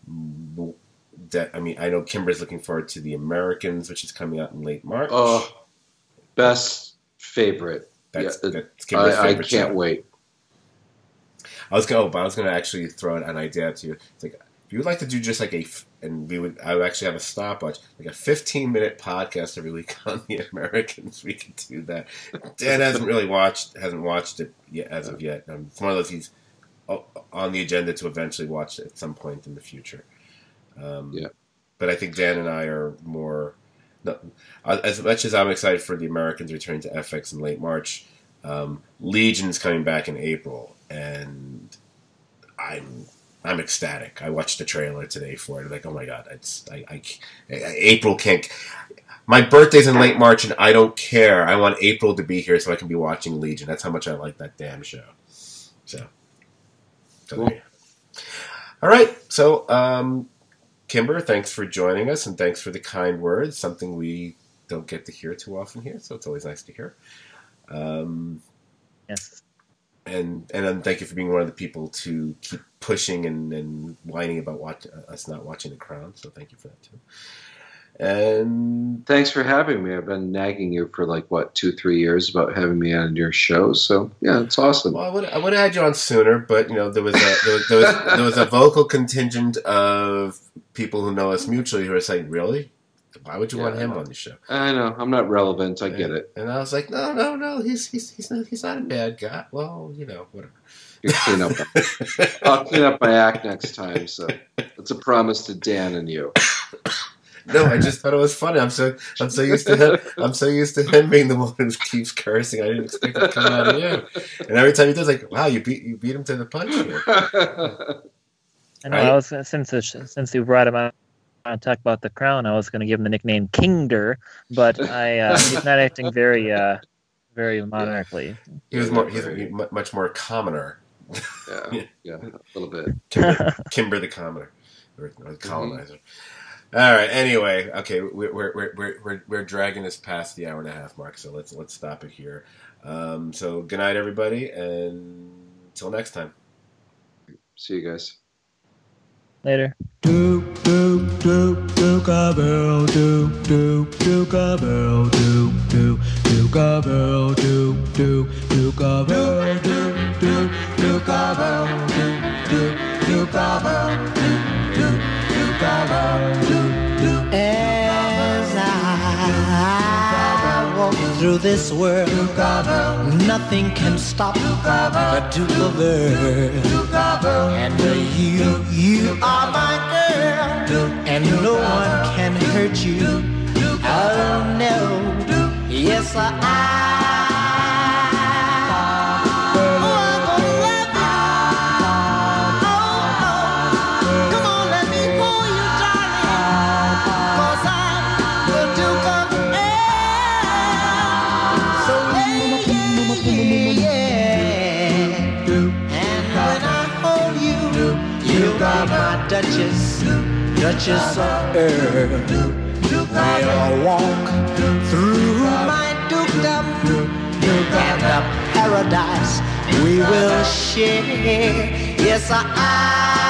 I know Kimber's looking forward to The Americans, which is coming out in late March. Oh, best favorite. That's Kimber's favorite. I can't wait. I was going to actually throw an idea to you. It's like, if you would like to do just like I would actually have a stopwatch, like a 15-minute podcast every week on The Americans. We could do that. Dan hasn't watched it yet as of yet. It's one of those he's on the agenda to eventually watch it at some point in the future. But I think Dan and I are more. As much as I'm excited for The Americans returning to FX in late March, Legion's coming back in April, and I'm ecstatic. I watched the trailer today for it. Like, oh my god, April can't. My birthday's in late March, and I don't care. I want April to be here so I can be watching Legion. That's how much I like that damn show. So cool. All right. So, Kimber, thanks for joining us, and thanks for the kind words. Something we don't get to hear too often here, so it's always nice to hear. Yes. And then thank you for being one of the people to keep pushing and whining about us not watching The Crown. So thank you for that too. And thanks for having me. I've been nagging you for 2-3 years about having me on your show. So yeah, it's awesome. Well, I would have had you on sooner, but there was a vocal contingent of people who know us mutually who are saying, "Really? Why would you want him on the show?" I know I'm not relevant. I get it. And I was like, no, he's not a bad guy. Well, whatever. I'll clean up my act next time. So it's a promise to Dan and you. No, I just thought it was funny. I'm so used to him. I'm so used to him being the one who keeps cursing. I didn't expect it to come out of you. And every time he does, like, wow, you beat him to the punch here. I know. Right? I was since you brought him out to talk about The Crown, I was going to give him the nickname Kingder, but he's not acting very monarchically. He's much more commoner. Yeah, a little bit. Kimber the commoner, or the colonizer. All right. Anyway, okay, we're dragging this past the hour and a half mark, so let's stop it here. So good night, everybody, and until next time. See you guys. Later. Do do do do cowbell do do do cowbell do do do cowbell do do do cowbell do do do cowbell do do do cowbell do do do cowbell do do. As I walk through this world, nothing can stop the Duke of Earl. And you are my girl, and no one can hurt you. Oh no, yes I. Duchess of Earl, we'll walk through my dukedom, and the paradise we will share. Yes, I